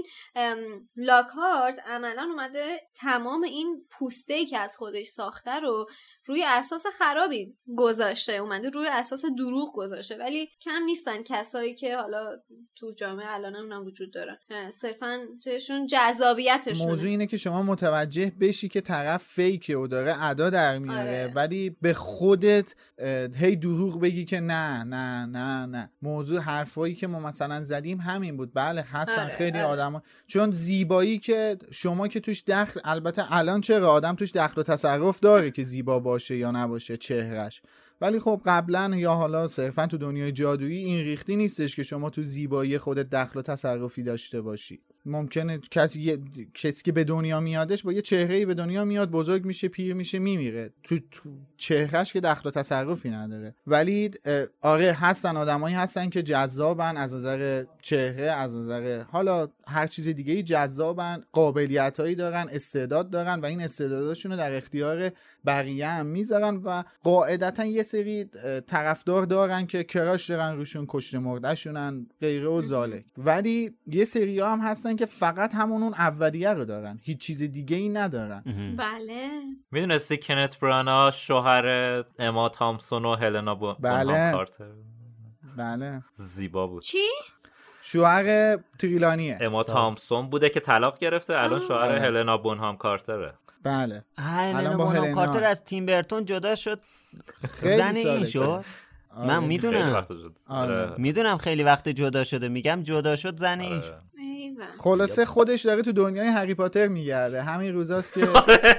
لاکهارت عملا اومده تمام این پوسته‌ای که از خودش ساخته رو روی اساس خرابی گذاشته، اومده روی اساس دروغ گذاشته. ولی کم نیستن کسایی که حالا تو جامعه الان هم وجود دارن صرفا چشون جذابیتشونه. موضوع اینه که شما متوجه بشی که طرف فیکه و داره ادا در میاره. آره. ولی به خودت هی دروغ بگی که نه نه نه نه. موضوع حرفایی که ما مثلا زدیم همین بود. بله هستن. آره. خیلی آره. آدم، چون زیبایی که شما که توش دخل، البته الان چرا آدم توش دخل و تصرف داره که زیبا باشه یا نباشه چهرش، ولی خب قبلا یا حالا صرفا تو دنیای جادویی این ریختی نیستش که شما تو زیبایی خودت دخل و تصرفی داشته باشی. ممکنه کسی کسی که به دنیا میادش با یه چهره‌ای به دنیا میاد، بزرگ میشه، پیر میشه، میمیره. تو, تو چهرهش که دخل و تصرفی نداره. ولی آره هستن آدمایی هستن که جذابن از نظر چهره، از نظر حالا هر چیز دیگه‌ای جذابن، قابلیتایی دارن، استعداد دارن و این استعداداشون رو در اختیار بقیه هم میذارن و قاعدتا یه سری طرفدار دارن که کراش دارن روشون، کشته مرده شونن غیره و ذالک. ولی یه سری هم هستن که فقط همون اون اولیه رو دارن، هیچ چیز دیگه ای ندارن. بله. میدونستی کنت برانا شوهر اما تامسون و هلنا بونهام بله. کارتر؟ بله. زیبا بود. چی؟ شوهر تریلانیه. اما تامسون بوده که طلاق گرفته، الان شوهر آه. هلنا بونهام کارتره. بله. هلنا بونهام کارتر از تیم برتون جدا شد، زن این شد. آره. من میدونم آره. میدونم خیلی وقت جدا شده، میگم جدا شد زن این شد. خلاصه خودش داره تو دنیای هری پاتر میگرده. همین روزاست که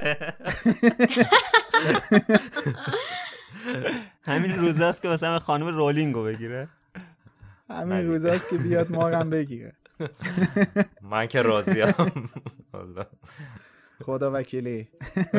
همین روزاست که مثلا خانم رولینگو بگیره. همین روزاست که بیاد مارم بگیره. من که راضیم. خدا وکیلی.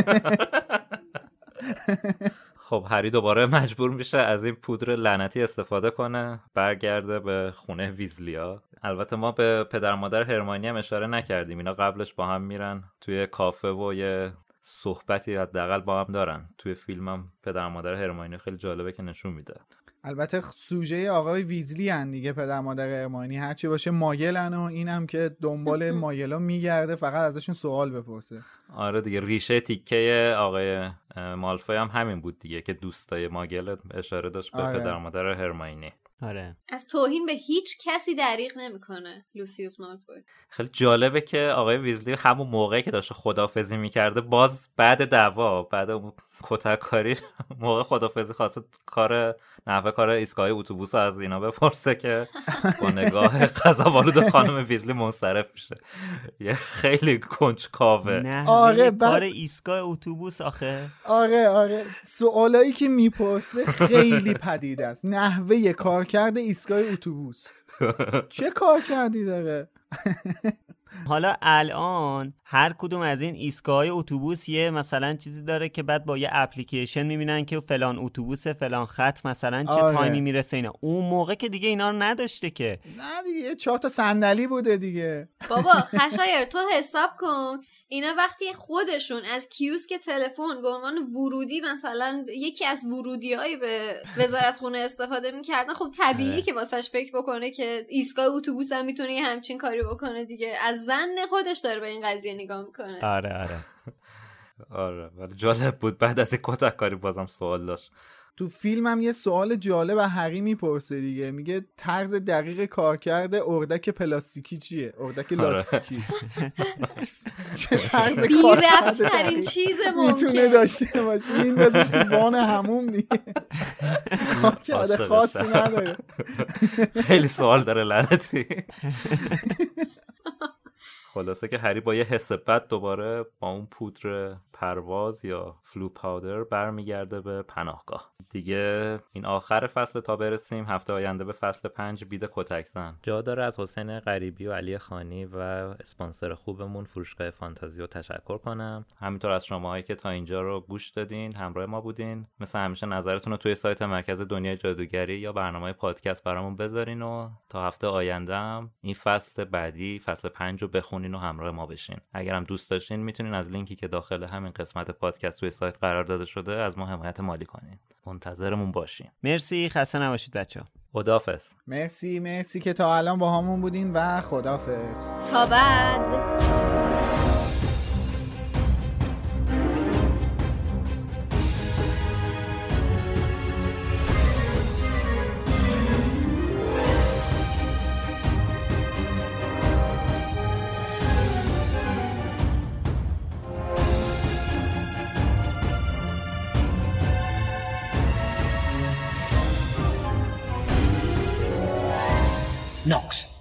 خب هری دوباره مجبور میشه از این پودر لعنتی استفاده کنه، برگرده به خونه ویزلیا. البته ما به پدر مادر هرماینی هم اشاره نکردیم، اینا قبلش با هم میرن توی کافه و یه صحبتی حداقل با هم دارن. توی فیلم هم پدر مادر هرماینی خیلی جالبه که نشون میده. البته سوژه آقای ویزلی هن دیگه، پدر مادر هرماینی هرچی باشه مایلن و اینم که دنبال مایلا میگرده فقط ازشون سوال بپرسه. آره دیگه، ریشه تیکه آقای مالفوی هم همین بود دیگه که دوستای ماگل اشاره داشت به آره. پدر مادر هرماینی. آره. از توهین به هیچ کسی دریغ نمیکنه لوسیوس مالفوی. خیلی جالبه که آقای ویزلی همون موقعی که داشته خدافظی میکرده، باز بعد دعوا، بعد کتککاری، موقع خدافظی خواسته کار نحوه کار ایستگاه اتوبوس رو از اینا بپرسه که با نگاه غضب‌آلود خانم ویزلی منصرف میشه. یه خیلی کنجکاوه. نحوه آره کار ایستگاه اتوبوس آخه. آره آره سوالایی که میپرسه خیلی پدید است. نحوه کار کرده ایستگاه اتوبوس چه کار کردی داره؟ حالا الان هر کدوم از این ایستگاه‌های اتوبوس یه مثلا چیزی داره که بعد با یه اپلیکیشن میبینن که فلان اتوبوس فلان خط مثلا چه آره. تایمی میرسه اینا. اون موقع که دیگه اینا رو نداشته که. نه دیگه چهار تا صندلی بوده دیگه. بابا خشایر تو حساب کن اینا وقتی خودشون از کیوسک تلفن به عنوان ورودی مثلا یکی از ورودی‌های به وزارتخونه استفاده می‌کردن، خب طبیعیه که واسش فکر بکنه که ایستگاه اتوبوس هم میتونه یه همچین کاری بکنه دیگه. از زن خودش داره به این قضیه نگاه میکنه. آره آره آره ولی جالب بود بعد از این کتککاری بازم سوال داشت. تو فیلم هم یه سوال جالب از هری میپرسه دیگه، میگه طرز دقیق کارکرد اردک پلاستیکی چیه؟ اردک لاستیکی. چه طرز کارکرد ترین چیز ممکن میتونه داشته باشه؟ میندازش تو وان هموم دیگه. کارکرد خاصی نداره. خیلی سوال داره لعنتی. خلاصه که هری با یه حس بد دوباره با اون پودر پرواز یا فلو پاودر برمیگرده به پناهگاه. دیگه این آخر فصل تا برسیم هفته آینده به فصل پنج بید کتکزن. جا داره از حسین غریبی و علی خانی و اسپانسر خوبمون فروشگاه فانتزیو تشکر کنم. همینطور از شماهایی که تا اینجا رو گوش دادین، همراه ما بودین. مثل همیشه نظرتون رو توی سایت مرکز دنیای جادوگری یا برنامه پادکست برامون بذارین و تا هفته آینده هم این فصل بعدی فصل پنج رو بخونین و همراه ما بشین. اگرم دوست داشتین میتونین از لینکی که داخل همین قسمت پادکست توی سایت قرار داده شده از ما حمایت مالی کنین. منتظرمون باشین. مرسی، خسته نباشید بچه‌ها. خداحافظ. مرسی مرسی که تا الان با همون بودین و خداحافظ. تا بعد. Nox.